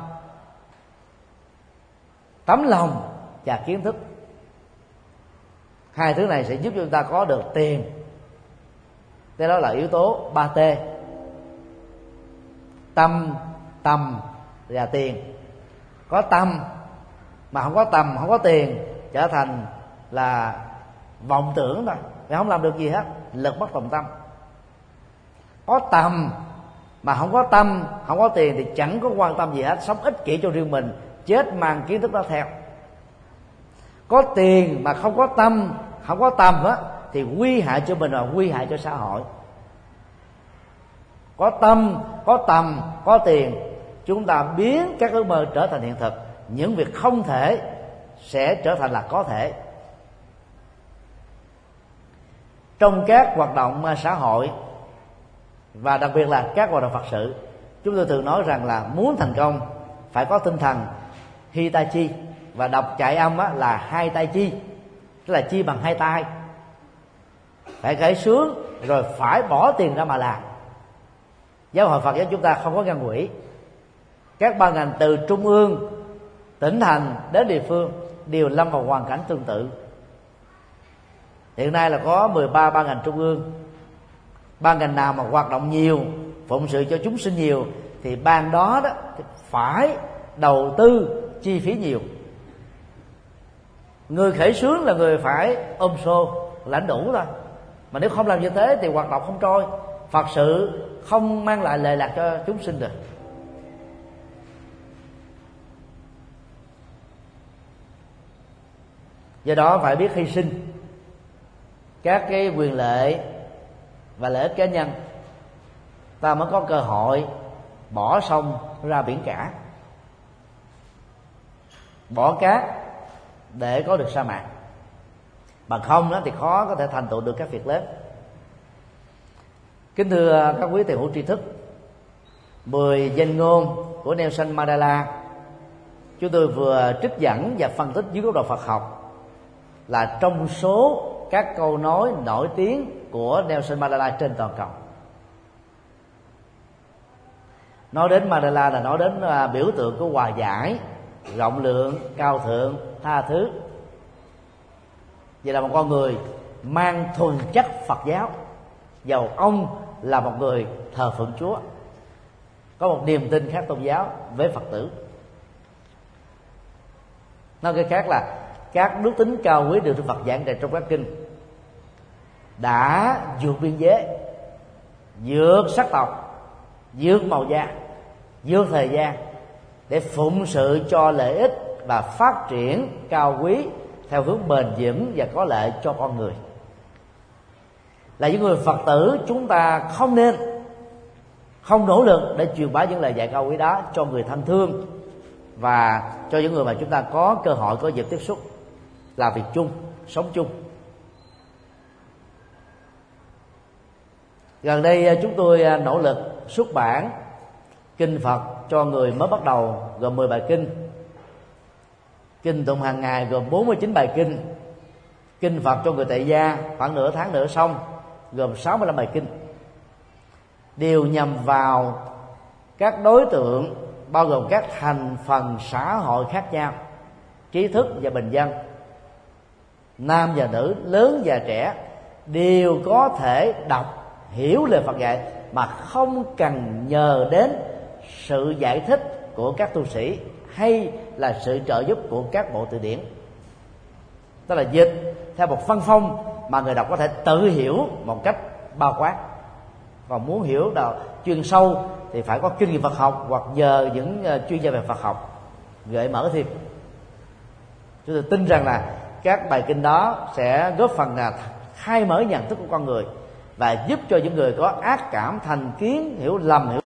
tấm lòng và kiến thức. Hai thứ này sẽ giúp chúng ta có được tiền, Cái đó là yếu tố ba T: tâm, tầm và tiền. Có tâm mà không có tầm, không có tiền, trở thành là vọng tưởng thôi, thì không làm được gì hết, lực bất tòng tâm. Có tầm mà không có tâm, không có tiền thì chẳng có quan tâm gì hết, sống ích kỷ cho riêng mình, chết mang kiến thức đó theo. Có tiền mà không có tâm, không có tầm á, thì nguy hại cho mình và nguy hại cho xã hội. Có tâm, có tầm, có tiền, chúng ta biến các ước mơ trở thành hiện thực. Những việc không thể sẽ trở thành là có thể. Trong các hoạt động xã hội và đặc biệt là các hoạt động Phật sự, chúng tôi thường nói rằng là muốn thành công phải có tinh thần Hitachi, và đọc chạy âm á, là hai tay chi, tức là chi bằng hai tay, phải khởi xướng rồi phải bỏ tiền ra mà làm. Giáo hội Phật giáo chúng ta không có ngăn quỹ. Các ban ngành từ trung ương, tỉnh thành đến địa phương đều lâm vào hoàn cảnh tương tự. Hiện nay là có mười ba ban ngành trung ương. Ban ngành nào mà hoạt động nhiều, phụng sự cho chúng sinh nhiều, thì ban đó đó phải đầu tư chi phí nhiều. Người khởi xướng là người phải ôm xô lãnh đủ thôi. Mà nếu không làm như thế thì hoạt động không trôi, Phật sự không mang lại lệ lạc cho chúng sinh được. Do đó phải biết hy sinh các cái quyền lợi và lợi ích cá nhân, ta mới có cơ hội bỏ sông ra biển cả, bỏ cát để có được sa mạc. Bằng không đó thì khó có thể thành tựu được các việc lớn. Kính thưa các quý tiền hữu tri thức, mười danh ngôn của Nelson Mandela chúng tôi vừa trích dẫn và phân tích dưới góc độ Phật học là trong số các câu nói nổi tiếng của Nelson Mandela trên toàn cầu. Nói đến Mandela là nói đến biểu tượng của hòa giải, rộng lượng, cao thượng, tha thứ. Vậy là một con người mang thuần chất Phật giáo, dầu ông là một người thờ phượng Chúa, có một niềm tin khác tôn giáo với Phật tử. Nói cái khác là các đức tính cao quý được Đức Phật giảng dạy trong các kinh đã vượt biên giới, vượt sắc tộc, vượt màu da, vượt thời gian để phụng sự cho lợi ích và phát triển cao quý theo hướng bền vững và có lợi cho con người. Là những người Phật tử, chúng ta không nên không nỗ lực để truyền bá những lời dạy cao quý đó cho người thân thương và cho những người mà chúng ta có cơ hội có dịp tiếp xúc, làm việc chung, sống chung. Gần đây chúng tôi nỗ lực xuất bản kinh Phật cho người mới bắt đầu, gồm mười bài kinh. Kinh tụng hàng ngày gồm bốn mươi chín bài kinh. Kinh Phật cho người tại gia khoảng nửa tháng nữa xong, gồm sáu mươi lăm bài kinh, đều nhằm vào các đối tượng bao gồm các thành phần xã hội khác nhau, trí thức và bình dân, nam và nữ, lớn và trẻ, đều có thể đọc hiểu lời Phật dạy mà không cần nhờ đến sự giải thích của các tu sĩ hay là sự trợ giúp của các bộ từ điển. Tức là dịch theo một phân phong mà người đọc có thể tự hiểu một cách bao quát. Còn muốn hiểu đạo chuyên sâu thì phải có kinh nghiệm Phật học hoặc nhờ những chuyên gia về Phật học gợi mở thêm. Chúng tôi tin rằng là các bài kinh đó sẽ góp phần là khai mở nhận thức của con người và giúp cho những người có ác cảm, thành kiến, hiểu lầm, hiểu